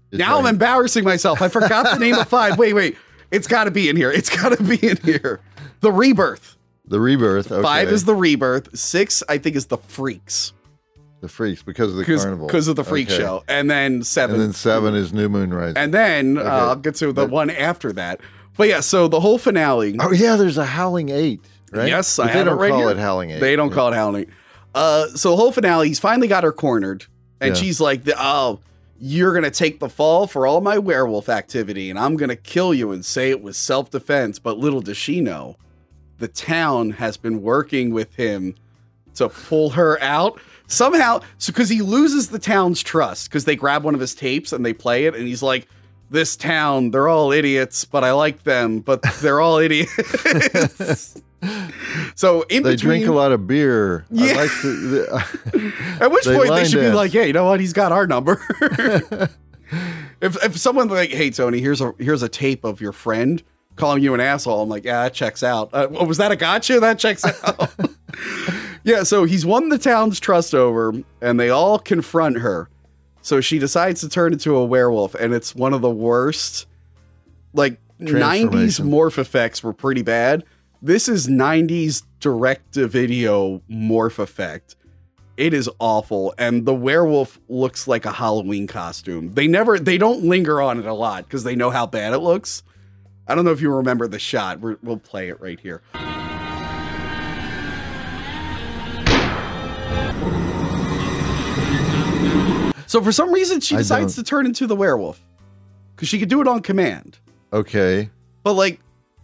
It's
now I'm
like-
embarrassing myself. I forgot the name of five. Wait, wait. It's got to be in here. It's got to be in here. The Rebirth.
The Rebirth. Okay.
Five is the Rebirth. Six, I think, is the Freaks.
the Freaks because of the carnival.
Because of the Freak
Okay.
show. And then seven.
And then seven is New Moon Rising.
And then
Okay.
uh, I'll get to the
But-
one after that. But yeah, so the whole finale.
Oh yeah, there's a Howling Eight, right?
Yes,
But
I
they
have
don't
it right
call
here.
it Howling Eight.
They don't call it Howling Eight. Uh, so the whole finale, he's finally got her cornered, and
Yeah.
she's like, "Oh, you're gonna take the fall for all my werewolf activity, and I'm gonna kill you and say it was self-defense." But little does she know, the town has been working with him to pull her out somehow. So because he loses the town's trust, because they grab one of his tapes and they play it, and he's like, "This town, they're all idiots, but I like them, but they're all idiots." So in
They
between,
drink a lot of beer.
Yeah.
I like to, the,
at which
they
point they
line
should be
dance.
like, "Hey, you know what? He's got our number." if if someone like, "Hey, Tony, here's a here's a tape of your friend calling you an asshole," I'm like, "Yeah, that checks out." Uh, oh, was that a gotcha? That checks out. Yeah, so he's won the town's trust over, and they all confront her. So she decides to turn into a werewolf, and it's one of the worst. Like nineties
Transformation.
morph effects were pretty bad. This is nineties direct-to-video morph effect. It is awful, and the werewolf looks like a Halloween costume. They never, they don't linger on it a lot because they know how bad it looks. I don't know if you remember the shot. We're, we'll play it right here. So for some reason, she
I
decides
don't-
to turn into the werewolf because she could do it on command.
okay.
But like,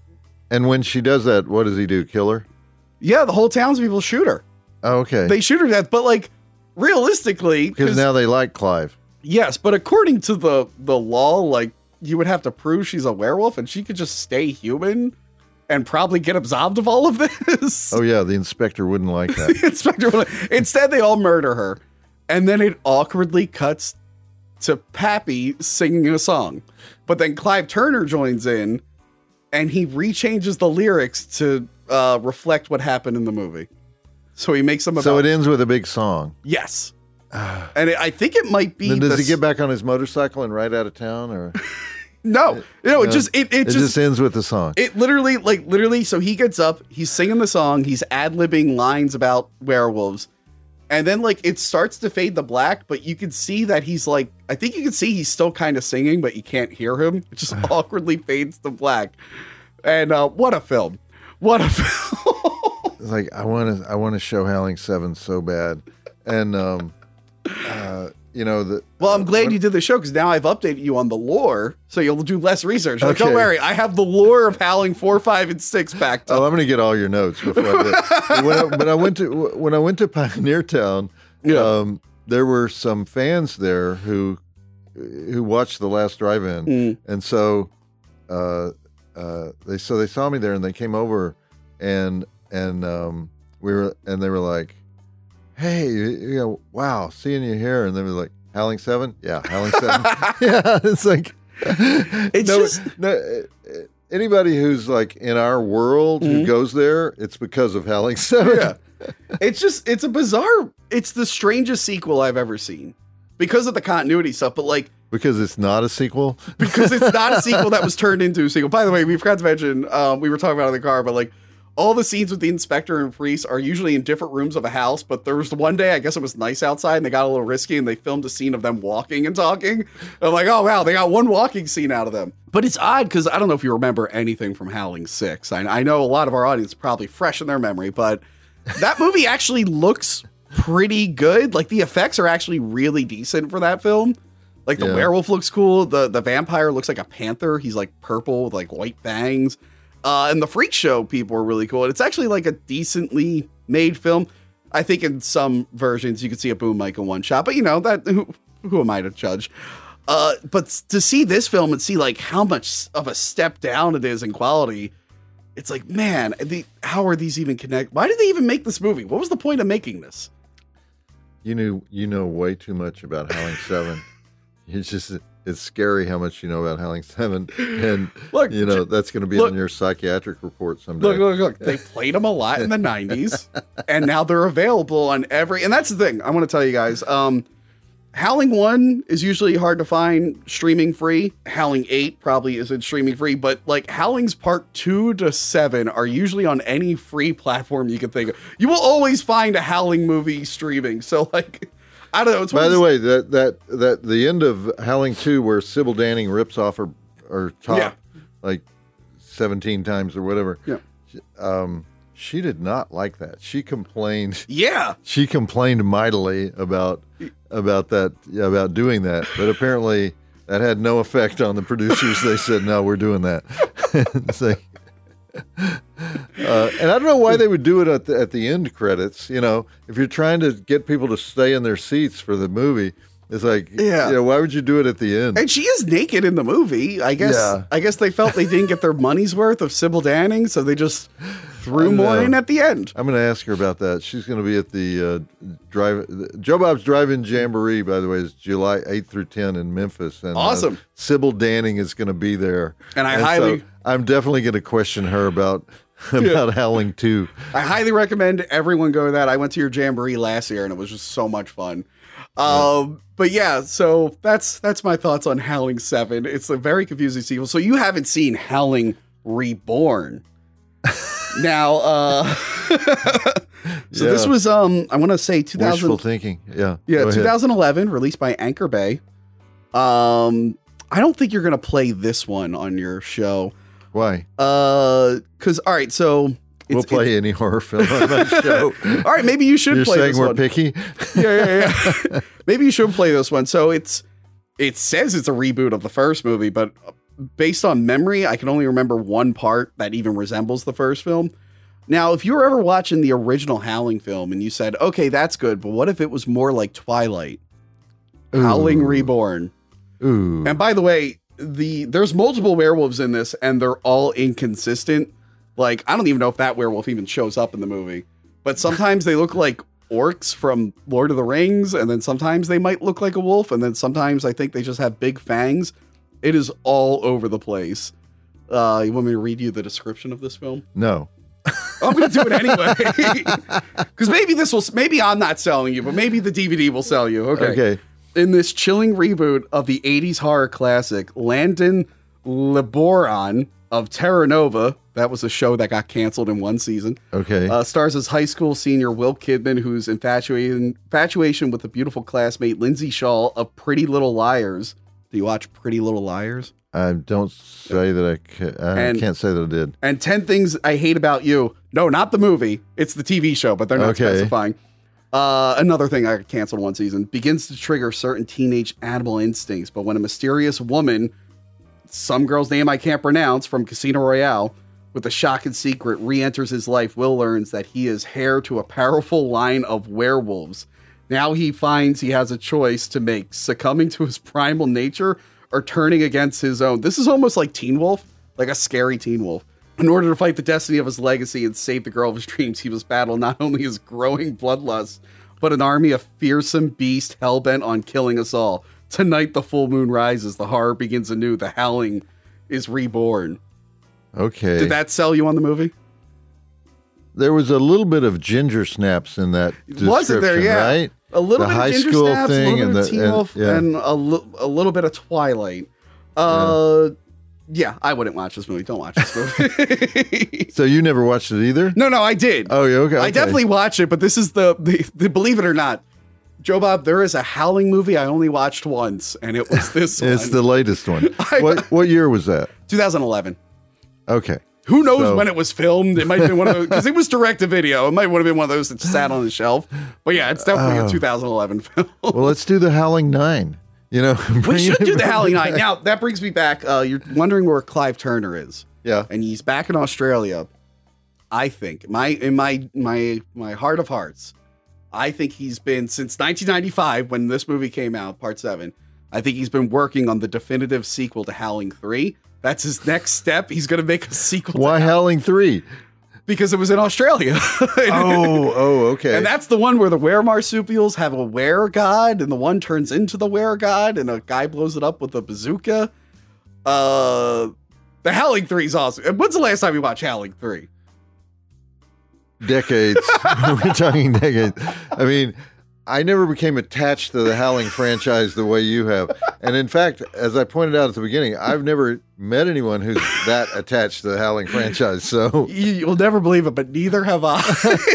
And when she does that, what does he do? Kill her?
yeah, the whole townspeople shoot her.
Oh, okay.
They shoot her to death. But like, realistically,
Because now they like Clive.
yes, but according to the the law, like you would have to prove she's a werewolf, and she could just stay human and probably get absolved of all of this.
Oh yeah, the inspector wouldn't like that.
Inspector Will- Instead, they all murder her, and then it awkwardly cuts to Pappy singing a song. But then Clive Turner joins in, and he rechanges the lyrics to uh, reflect what happened in the movie. So he makes them about
So it ends with a big song.
yes, and it, I think it might be.
Then does
the
he
s-
get back on his motorcycle and ride out of town, or
No, no, it just it it,
it
just,
just ends with the song?
it literally like literally. So he gets up, he's singing the song, he's ad libbing lines about werewolves, and then like it starts to fade to black, but you can see that he's like I think you can see he's still kind of singing, but you can't hear him. It just awkwardly fades to black. And uh, what a film! What a film!
It's like I want to I want to show Howling Seven so bad, and um, uh, you know the.
Well, I'm glad
what-
you did the show because now I've updated you on the lore, so you'll do less research. Like, don't
Okay.
worry, I have the lore of Howling four, five, and six backed up.
Oh, I'm going to get all your notes before I do. But when I, but I went to when I went to Pioneer Town.
Yeah.
Um, there were some fans there who who watched the last drive-in,
Mm.
and so uh, uh, they so they saw me there, and they came over, and and um, we were and they were like, "Hey, you, you know, wow, seeing you here," and they were like, "Howling Seven, yeah, Howling Seven, yeah." It's like
It's
no,
just-
no. uh, Anybody who's like in our world who goes there, it's because of Howling Seven.
Yeah. It's just it's a bizarre it's the strangest sequel I've ever seen because of the continuity stuff, but like
Because it's not a sequel.
because it's not a sequel that was turned into a sequel. By the way, we forgot to mention um, we were talking about it in the car, but like all the scenes with the inspector and priest are usually in different rooms of a house. But there was the one day, I guess it was nice outside, and they got a little risky, and they filmed a scene of them walking and talking. And I'm like, oh wow, they got one walking scene out of them. But it's odd because I don't know if you remember anything from Howling Six. I, I know a lot of our audience is probably fresh in their memory, but that movie actually looks pretty good. Like the effects are actually really decent for that film. Like the
Yeah.
werewolf looks cool. The the vampire looks like a panther. He's like purple with like white fangs. Uh, and the freak show people are really cool. And it's actually like a decently made film. I think in some versions you could see a boom mic in one shot, but you know that who, who am I to judge? Uh, but s- to see this film and see like how much of a step down it is in quality, it's like, man, the, how are these even connect? Why did they even make this movie? What was the point of making this?
You knew you know way too much about Howling Seven. It's just it's scary how much you know about Howling Seven, and
Look,
you know that's going to be
look-
on your psychiatric report someday.
Look, look, look. They played them a lot in the nineties, and now they're available on every. And that's the thing I want to tell you guys. Um, Howling one is usually hard to find streaming free. Howling eight probably isn't streaming free, but like Howlings part two to seven are usually on any free platform you can think of. You will always find a Howling movie streaming. So like, I don't know. It's
By the way, that that that the end of Howling two, where Sybil Danning rips off her her top
Yeah.
like seventeen times or whatever.
Yeah.
Um, she did not like that. She complained.
Yeah.
She complained mightily about about that yeah, about doing that, but apparently that had no effect on the producers. They said, "No, we're doing that." It's like, uh, and I don't know why they would do it at the, at the end credits. You know, if you're trying to get people to stay in their seats for the movie, it's like,
Yeah.
you know, why would you do it at the end?
And she is naked in the movie. I guess
Yeah.
I guess they felt they didn't get their money's worth of Sybil Danning, so they just threw
I
more
know.
in at the end.
I'm going to ask her about that. She's going to be at the uh, drive. Joe Bob's Drive-In Jamboree, by the way, is July eighth through tenth in Memphis. And,
Awesome.
Uh, Sybil Danning is going to be there.
And I highly-
so I'm definitely going to question her about about Howling two.
I highly recommend everyone go to that. I went to your jamboree last year and it was just so much fun. Um, but yeah, so that's that's my thoughts on Howling seven. It's a very confusing sequel. So you haven't seen Howling Reborn. Now, uh, so this
Yeah.
was um, I want to say two thousand.
Wishful thinking. Yeah.
Yeah,
Go ahead.
twenty eleven, released by Anchor Bay. Um, I don't think you're gonna play this one on your show.
Why?
Uh, because all right, so it's,
We'll play
it's-
any horror film on my show.
all right, maybe you should
You're
play
saying
this
we're
one.
picky?
Yeah, yeah, yeah. Maybe you should play this one. So it's it says it's a reboot of the first movie, but based on memory, I can only remember one part that even resembles the first film. Now, if you were ever watching the original Howling film and you said, "Okay, that's good," but what if it was more like Twilight? Howling
Ooh.
Reborn.
Ooh.
And by the way, the there's multiple werewolves in this, and they're all inconsistent. Like, I don't even know if that werewolf even shows up in the movie. But sometimes they look like orcs from Lord of the Rings, and then sometimes they might look like a wolf, and then sometimes I think they just have big fangs. It is all over the place. Uh, you want me to read you the description of this film?
No.
I'm going to do it anyway. Because maybe this will, maybe I'm not selling you, but maybe the D V D will sell you. Okay.
Okay.
In this chilling reboot of the eighties horror classic, Landon Liboran of Terra Nova, that was a show that got canceled in one season,
Okay.
uh, stars as high school senior Will Kidman, whose infatuation, infatuation with the beautiful classmate Lindsay Shaw of Pretty Little Liars. Do you watch Pretty Little Liars?
I don't say that I, ca- I
And-
can't say that I did.
And ten Things I Hate About You. No, not the movie. It's the T V show, but they're not
Okay.
specifying. Uh, another thing I canceled one season begins to trigger certain teenage animal instincts, but when a mysterious woman, some girl's name I can't pronounce, from Casino Royale, with a shocking secret re-enters his life, Will learns that he is heir to a powerful line of werewolves. Now he finds he has a choice to make: succumbing to his primal nature or turning against his own. This is almost like Teen Wolf, like a scary Teen Wolf. In order to fight the destiny of his legacy and save the girl of his dreams, he must battle not only his growing bloodlust, but an army of fearsome beasts hell-bent on killing us all. Tonight, the full moon rises. The horror begins anew. The howling is reborn.
Okay.
Did that sell you on the movie?
There was a little bit of ginger snaps in that description,
Wasn't there? Yeah.
right?
A little
The
bit
high
of Ginger
school
Snaps,
thing
a little
and
bit
the-
of Teen
and-
Wolf,
yeah.
and a, li- a little bit of Twilight. Uh, yeah, I wouldn't watch this movie. Don't watch this movie.
So you never watched it either?
no, no, I did.
Oh, yeah, okay.
I
okay.
definitely watched it, but this is the, the, the believe it or not, Joe Bob, there is a Howling movie I only watched once, and it was this one.
It's the latest one.
I-
what what year was that?
twenty eleven.
Okay.
Who knows
So-
when it was filmed? It might have been one of those, because it was direct to video. It might have been one of those that sat on the shelf. But yeah, it's definitely
Oh.
a two thousand eleven film.
Well, let's do the Howling Nine. You know,
We
bring
should
it-
do the Howling Nine. Now, that brings me back. Uh, you're wondering where Clive Turner is.
Yeah.
And he's back in Australia. I think, my in my my my heart of hearts, I think he's been, since nineteen ninety-five, when this movie came out, part seven, I think he's been working on the definitive sequel to Howling three. That's his next step. He's going to make a sequel.
Why
to
Howling Three?
Because it was in Australia.
Oh, oh, okay.
And that's the one where the were marsupials have a were god, and the one turns into the were god, and a guy blows it up with a bazooka. Uh, the Howling three is awesome. When's the last time you watched Howling three?
Uh, *laughs* decades. We're talking decades. I mean, I never became attached to the Howling franchise the way you have. And in fact, as I pointed out at the beginning, I've never met anyone who's that attached to the Howling franchise. So
You- You'll never believe it, but neither have I.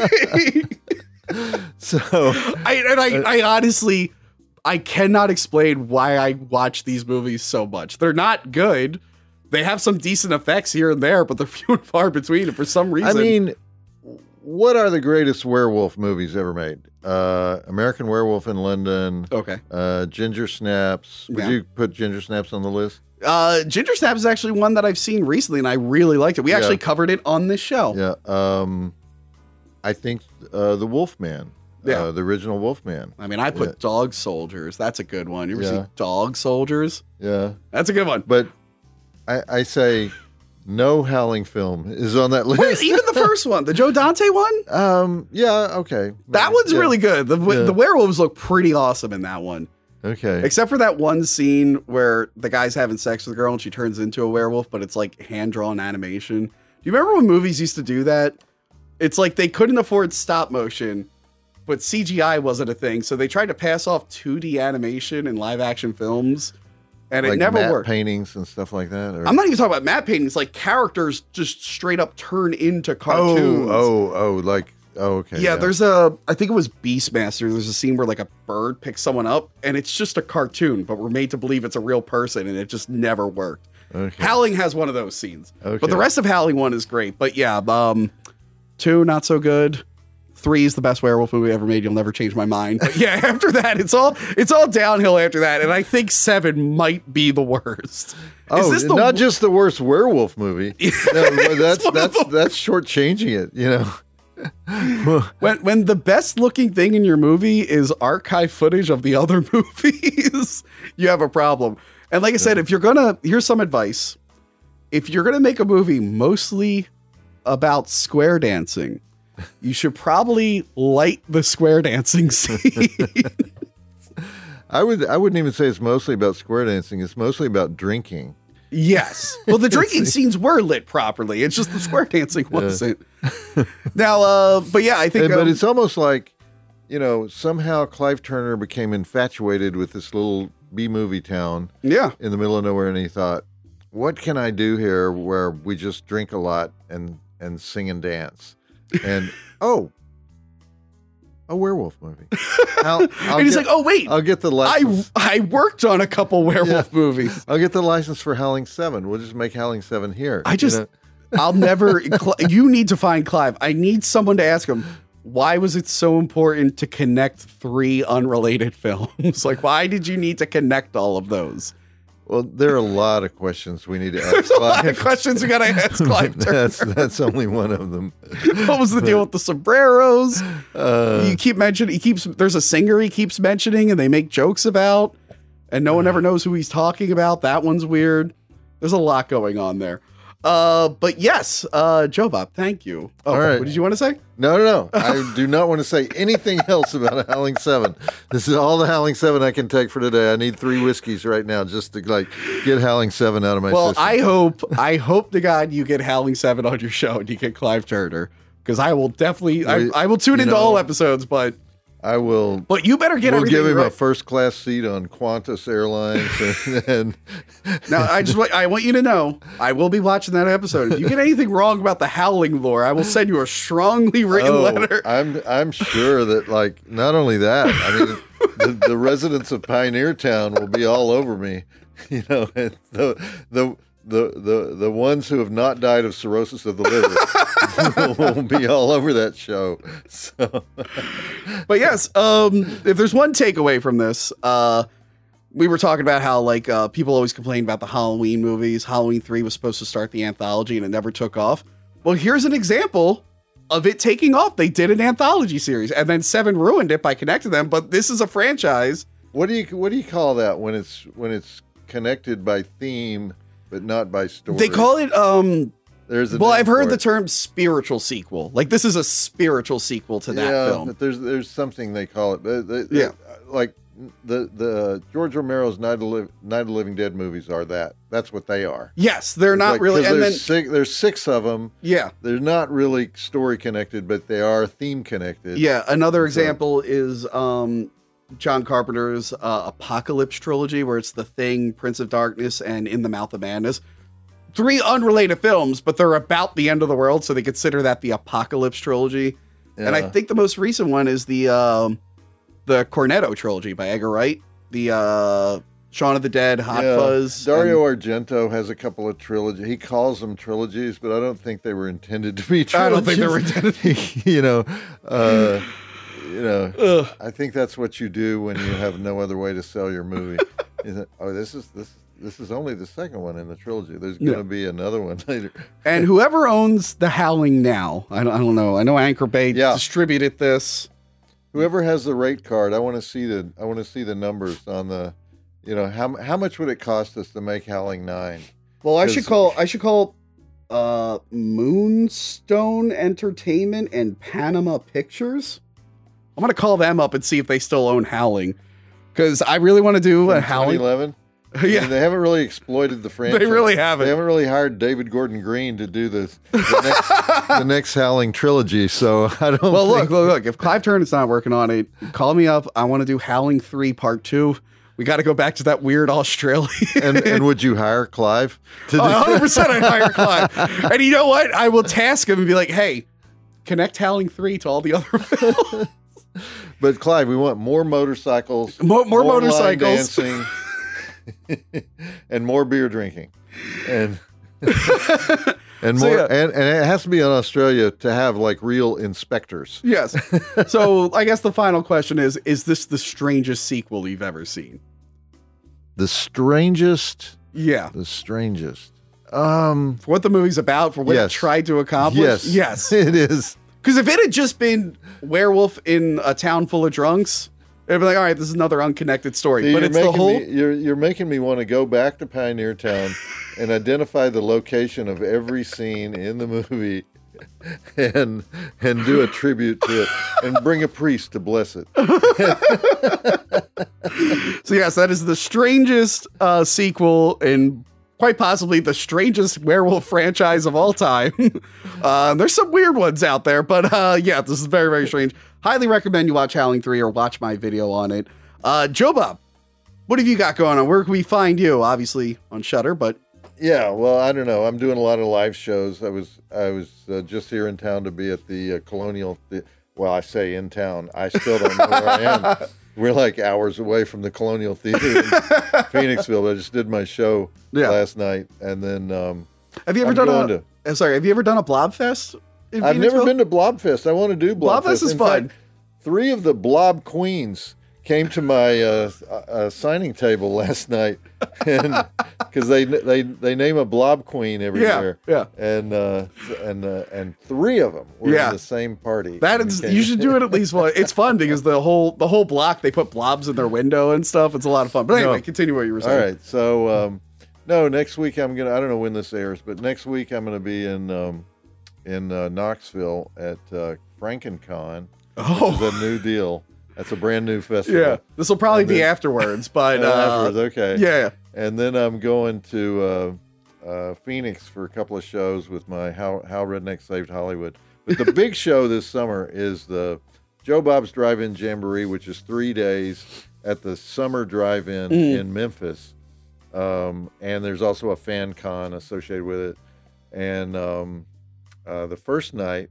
so
I and I, I honestly, I cannot explain why I watch these movies so much. They're not good. They have some decent effects here and there, but they're few and far between. And for some reason,
I mean, what are the greatest werewolf movies ever made? Uh, American Werewolf in London.
okay.
Uh, Ginger Snaps. Would
Yeah.
you put Ginger Snaps on the list?
Uh, Ginger Snaps is actually one that I've seen recently, and I really liked it. We actually
Yeah.
covered it on this show.
Yeah. Um, I think uh, the Wolfman.
Yeah.
Uh, the original Wolfman.
I mean, I put
Yeah.
Dog Soldiers. That's a good one. You ever
Yeah.
see Dog Soldiers?
Yeah.
That's a good one.
But I, I say no Howling film is on that
Wait,
list.
even the first one, the Joe Dante one,
um. Yeah. Okay.
that one's
Yeah.
really good. The
Yeah.
the werewolves look pretty awesome in that one.
Okay.
Except for that one scene where the guy's having sex with a girl and she turns into a werewolf, but it's like hand drawn animation. Do you remember when movies used to do that? It's like they couldn't afford stop motion, but C G I wasn't a thing. So they tried to pass off two D animation in live action films, and it
like
never
matte
worked.
paintings and stuff like that. Or?
I'm not even talking about matte paintings, like characters just straight up turn into
Oh,
cartoons.
oh, oh, like oh, okay.
Yeah, there's a, I think it was Beastmaster. There's a scene where like a bird picks someone up and it's just a cartoon, but we're made to believe it's a real person and it just never worked.
Okay.
Howling has one of those scenes,
Okay.
but the rest of Howling one is great. But yeah, um, two, not so good. Three is the best werewolf movie ever made. You'll never change my mind. But yeah, after that, it's all, it's all downhill after that. And I think seven might be the worst.
Oh,
is this the
not just the worst werewolf movie. No, but that's
one of
that's
the-
that's shortchanging it. You know.
When when the best looking thing in your movie is archive footage of the other movies, you have a problem. And like I said, if you're gonna, here's some advice. If you're gonna make a movie mostly about square dancing, you should probably light the square dancing scene.
I would I wouldn't even say it's mostly about square dancing. It's mostly about drinking.
Yes. Well, the drinking scenes were lit properly. It's just the square dancing wasn't. Now, uh, but yeah, I think.
And- but
um,
it's almost like, you know, somehow Clive Turner became infatuated with this little B movie town
yeah.
in the middle of nowhere, and he thought, "What can I do here where we just drink a lot and and sing and dance?" And oh, a werewolf movie. I'll, I'll
and he's
get-
like, oh, wait.
I'll get the license.
I I worked on a couple werewolf
Yeah.
movies.
I'll get the license for Howling Seven. We'll just make Howling Seven here.
I
you
just,
know?
I'll never. Cl- you need to find Clive. I need someone to ask him. Why was it so important to connect three unrelated films? Like, why did you need to connect all of those?
Well, there are a lot of questions we need to ask.
There's a lot of
Clive.
questions we gotta ask Clive Turner.
that's that's only one of them.
What was the deal with the sombreros?
Uh,
you keep mentioning. He keeps. There's a singer he keeps mentioning, and they make jokes about, and no one ever knows who he's talking about. That one's weird. There's a lot going on there. Uh, but yes, uh, Joe Bob, thank you. Oh,
All right.
what did you want to say?
No, no, no. I do not want to say anything else about a Howling Seven. This is all the Howling Seven I can take for today. I need three whiskeys right now just to like get Howling Seven out of my
Well,
system.
I hope, I hope to God you get Howling Seven on your show and you get Clive Turner, because I will definitely, I,
Well,
I will tune
you
into
know,
all episodes, but
I will.
but you better get
We'll
everything
give him
right.
a first class seat on Qantas Airlines, and, and
Now, I just want, I want you to know, I will be watching that episode. If you get anything wrong about the Howling lore, I will send you a strongly written
oh,
letter.
I'm I'm sure that like not only that, I mean, the, the residents of Pioneer Town will be all over me. You know, and the the. The, the the ones who have not died of cirrhosis of the liver will be all over that show. So
But yes, um, if there's one takeaway from this, uh, we were talking about how like uh, people always complain about the Halloween movies. Halloween three was supposed to start the anthology and it never took off. Well, here's an example of it taking off. They did an anthology series, and then seven ruined it by connecting them. But this is a franchise.
what do you what do you call that when it's when it's connected by theme but not by story?
They call it. Um,
There's a
well,
name
I've heard
for
the
it.
term spiritual sequel. Like this is a spiritual sequel to that
yeah,
film.
but there's there's something they call it. They- they-
Yeah.
like the the George Romero's Night of, Li- Night of the Living Dead movies are that. That's what they are.
Yes, they're
It's
not
like-
really.
'cause
And
there's
then,
six, there's six of them.
yeah,
They're not really story connected, but they are theme connected.
yeah. Another
So-
example is um, John Carpenter's uh, Apocalypse trilogy, where it's The Thing, Prince of Darkness, and In the Mouth of Madness. Three unrelated films, but they're about the end of the world, so they consider that the Apocalypse trilogy. And I
Yeah.
think the most recent one is the um, the Cornetto trilogy by Edgar Wright, the uh, Shaun of the Dead, Hot
Yeah.
Fuzz.
Dario
and-
Argento has a couple of trilogies. He calls them trilogies, but I don't think they were intended to be trilogies.
I don't think they were intended.
you know, uh, you know.
Ugh.
I think that's what you do when you have no other way to sell your movie. You think, oh, this is this this is only the second one in the trilogy. There's going to
Yeah.
be another one later.
And whoever owns The Howling now, I don't, I don't know. I know Anchor Bay
Yeah.
distributed this.
Whoever has the rate card, I want to see the I want to see the numbers on the, you know, how how much would it cost us to make Howling Nine?
Well, I should
'Cause-
call I should call uh Moonstone Entertainment and Panama Pictures. I'm gonna call them up and see if they still own Howling, because I really want to do a
From
Howling.
twenty eleven.
Yeah,
They haven't really exploited the franchise.
really haven't.
They haven't really hired David Gordon Green to do the the next, the next Howling trilogy. So I don't.
well, look,
think,
look, look. If Clive Turnit's not working on it, call me up. I want to do Howling Three Part Two. We got to go back to that weird Australian.
And, and would you hire Clive to do?
Oh, one hundred percent I'd hire Clive. And you know what? I will task him and be like, hey, connect Howling three to all the other films.
But Clive, we want more motorcycles,
Mo- more
line
motorcycles.
dancing, and more beer drinking, and and
So,
more,
yeah.
and, and it has to be in Australia to have like real inspectors.
Yes. So I guess the final question is, is this the strangest sequel you've ever seen?
The strangest,
Yeah.
the strangest. Um,
For what the movie's about, for what
Yes.
it tried to accomplish?
yes,
Yes.
it is.
Because if it had just been werewolf in a town full of drunks, it'd be like, all right, this is another unconnected story.
See,
but
you're
it's the
making
whole...
me, you're you're making me want to go back to Pioneer Town and identify the location of every scene in the movie and and do a tribute to it and bring a priest to bless it.
So yes, that is the strangest uh, sequel in quite possibly the strangest werewolf franchise of all time. uh, there's some weird ones out there, but uh, yeah, this is very, very strange. Highly recommend you watch Howling three or watch my video on it. Uh, Joe Bob, what have you got going on? Where can we find you? Obviously on Shudder, but
Yeah, well, I don't know. I'm doing a lot of live shows. I was I was uh, just here in town to be at the uh, Colonial. The- well, I say in town. I still don't know where I am. We're like hours away from the Colonial Theater in Phoenixville. I just did my show
Yeah.
last night, and then um,
have you ever
I'm
done
going
a?
to-
uh, sorry, have you ever done a Blobfest? in
I've never
Phoenixville?
been to Blobfest. I want to do Blobfest.
Blobfest is
In
fun.
fact, three of the Blob Queens came to my uh, uh, signing table last night, and because they they they name a Blob Queen every
Yeah,
year,
yeah.
and uh, and uh, and three of them were
Yeah.
in the same party.
That
And
is,
came-
you should do it at least once. It's fun because the whole the whole block they put blobs in their window and stuff. It's a lot of fun. But anyway,
No.
continue what you were
All
saying.
right, so um, no, next week I'm gonna. I don't know when this airs, but next week I'm gonna be in um, in uh, Knoxville at uh, FrankenCon.
Oh.
Which is a new deal. That's a brand new festival.
Yeah, this will probably
And
be
then-
afterwards, but
Oh,
uh,
afterwards, okay.
yeah.
And then I'm going to uh, uh, Phoenix for a couple of shows with my How How Redneck Saved Hollywood. But the big show this summer is the Joe Bob's Drive-In Jamboree, which is three days at the Summer Drive-In
Mm.
in Memphis. Um, and there's also a fan con associated with it. And um, uh, the first night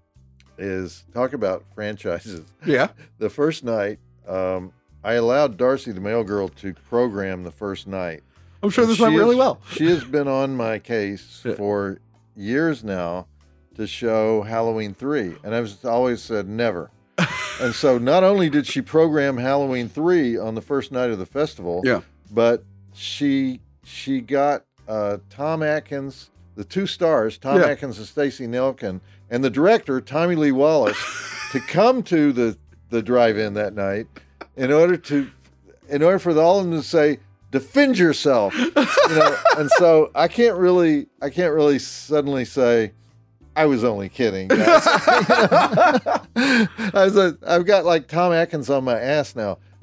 is talk about franchises.
Yeah.
The first night, um, I allowed Darcy, the mail girl, to program the first night.
I'm sure
And
this went
she
really
has-
well.
She has been on my case
Yeah.
for years now to show Halloween three, and I've always said never. And so not only did she program Halloween three on the first night of the festival,
Yeah.
but she she got uh, Tom Atkins, the two stars, Tom
Yeah.
Atkins and Stacey Nelkin, and the director, Tommy Lee Wallace, to come to the, the drive-in that night in order to in order for all of them to say, defend yourself. You know, and so I can't really I can't really suddenly say I was only kidding, guys. You know? I was a, I've got like Tom Atkins on my ass now.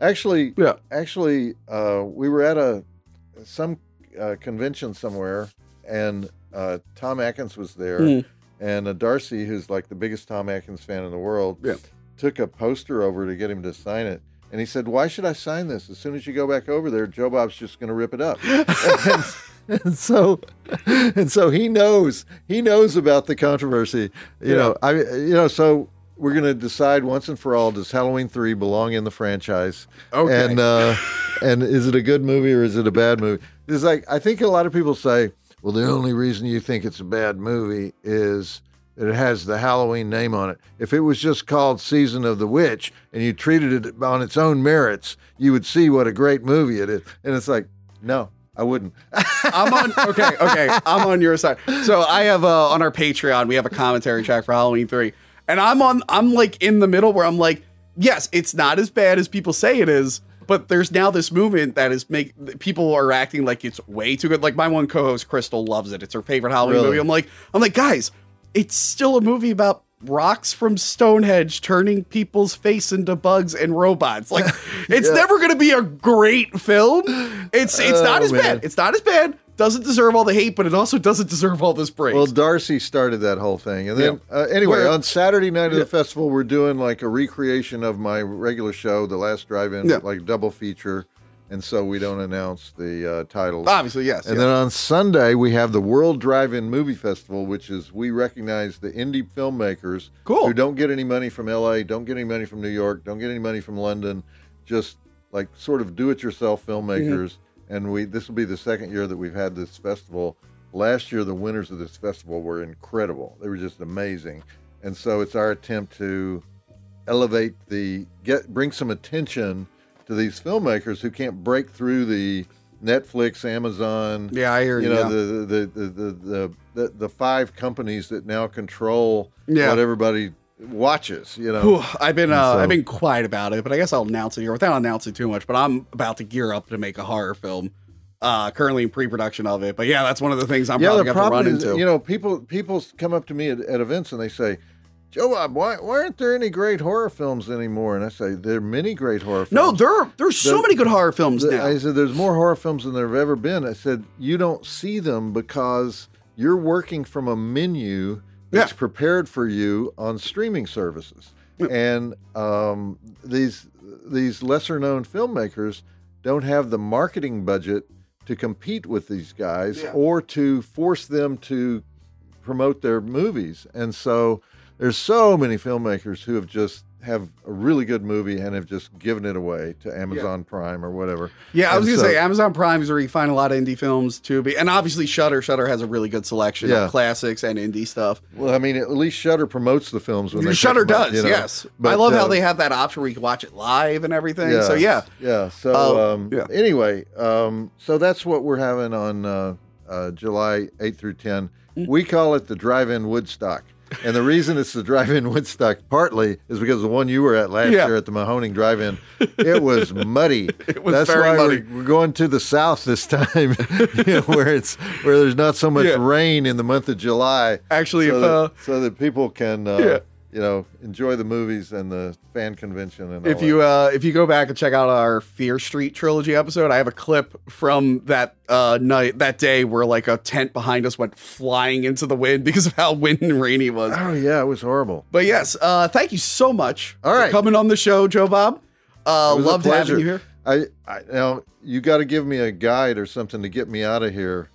Actually,
Yeah.
actually, uh, we were at a some uh, convention somewhere, and uh, Tom Atkins was there,
Mm.
and uh, Darcy, who's like the biggest Tom Atkins fan in the world,
Yeah.
took a poster over to get him to sign it. And he said, "Why should I sign this? As soon as you go back over there, Joe Bob's just going to rip it up." and, and so, and so he knows he knows about the controversy. You
Yeah.
know, I you know so. We're going to decide once and for all, does Halloween three belong in the franchise?
Okay.
And uh, and is it a good movie or is it a bad movie? It's like, I think a lot of people say, well, the only reason you think it's a bad movie is that it has the Halloween name on it. If it was just called Season of the Witch and you treated it on its own merits, you would see what a great movie it is. And it's like, no, I wouldn't.
I'm on. Okay, okay. I'm on your side. So I have uh, on our Patreon, we have a commentary track for Halloween three, and I'm on. I'm like in the middle where I'm like, yes, it's not as bad as people say it is, but there's now this movement that is make people are acting like it's way too good. Like my one co-host Crystal loves it. It's her favorite Halloween
Really?
movie. I'm like, I'm like, guys, it's still a movie about rocks from Stonehenge turning people's face into bugs and robots. Like, it's
Yeah.
never going to be a great film. It's it's not
Oh,
as
man.
bad. It's not as bad. Doesn't deserve all the hate, but it also doesn't deserve all this praise.
Well, Darcy started that whole thing. And then,
Yeah.
uh, anyway,
Where-
on Saturday night of
Yeah.
the festival, we're doing like a recreation of my regular show, The Last Drive-In,
Yeah.
like double feature. And so we don't announce the uh, titles.
Obviously, yes.
And
yes.
then on Sunday, we have the World Drive-In Movie Festival, which is we recognize the indie filmmakers
Cool.
who don't get any money from L A, don't get any money from New York, don't get any money from London, just like sort of do-it-yourself filmmakers.
Mm-hmm.
And we this will be the second year that we've had this festival. Last year, the winners of this festival were incredible. They were just amazing. And so it's our attempt to elevate the get bring some attention to these filmmakers who can't break through the Netflix, Amazon,
Yeah, I hear
you
you,
know,
yeah.
the, the, the, the, the, the, the five companies that now control
Yeah.
what everybody watches, you know.
Whew, I've been uh,
so-
I've been quiet about it, but I guess I'll announce it here without announcing too much. But I'm about to gear up to make a horror film. Uh, currently in pre-production of it, but yeah, that's one of the things I'm
yeah,
probably
the
going to run
problem is,
into.
you know, people people come up to me at, at events and they say, Joe Bob, why, why aren't there any great horror films anymore? And I say, there are many great horror films.
no, there are, there's so
The-
many good horror films
The-
now.
I said, there's more horror films than there have ever been. I said, you don't see them because you're working from a menu that's
Yeah.
prepared for you on streaming services. And um, these these lesser known filmmakers don't have the marketing budget to compete with these guys
Yeah.
or to force them to promote their movies. And so there's so many filmmakers who have just have a really good movie and have just given it away to Amazon Prime or whatever.
Yeah, I was
And
gonna
so-
say Amazon Prime is where you find a lot of indie films too, be- and obviously Shudder. Shudder has a really good selection
Yeah.
of classics and indie stuff.
Well, I mean, at least Shudder promotes the films when they
Shudder
take them out,
does,
you know.
yes.
But,
I love how
uh,
they have that option where you can watch it live and everything. So yeah,
yeah. So
Uh,
um,
yeah.
anyway, um, so that's what we're having on uh, uh, July eighth through ten.
Mm.
We call it the Drive-In Woodstock. And the reason it's the Drive-In Woodstock partly is because the one you were at last
Yeah.
year at the Mahoning Drive-In, it was muddy.
It was
That's
very
why
muddy.
We're, we're going to the south this time, you know, where it's where there's not so much
Yeah.
rain in the month of July.
Actually,
so
if,
that,
uh,
so that people can uh,
Yeah.
you know enjoy the movies and the fan convention and
if
all
you
that.
uh, if you go back and check out our Fear Street trilogy episode, I have a clip from that uh, night that day where like a tent behind us went flying into the wind because of how windy and rainy it was.
Oh yeah, it was horrible.
But yes, uh, thank you so much
All
for
right.
coming on the show, Joe Bob. Uh,
It was a
loved having
pleasure.
you here.
I, I now you got to give me a guide or something to get me out of here.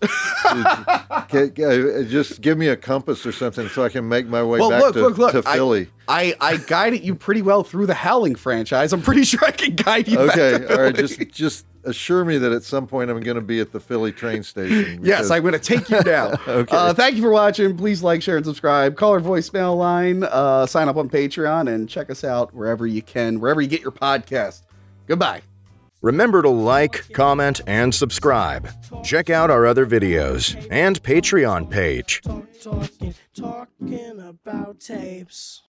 Get- get- just give me a compass or something so I can make my way
Well,
back
look,
to,
look, look.
to Philly.
I, I, I guided you pretty well through the Howling franchise. I'm pretty sure I can guide you back
Okay,
to Philly.
all right. Just just assure me that at some point I'm going to be at the Philly train station.
Yes,
because-
I'm going to take you now.
Okay.
Uh, thank you for watching. Please like, share, and subscribe. Call our voicemail line. Uh, sign up on Patreon and check us out wherever you can, wherever you get your podcast. Goodbye.
Remember to like, comment, and subscribe. Check out our other videos and Patreon page.
Talk, talking, talking about tapes.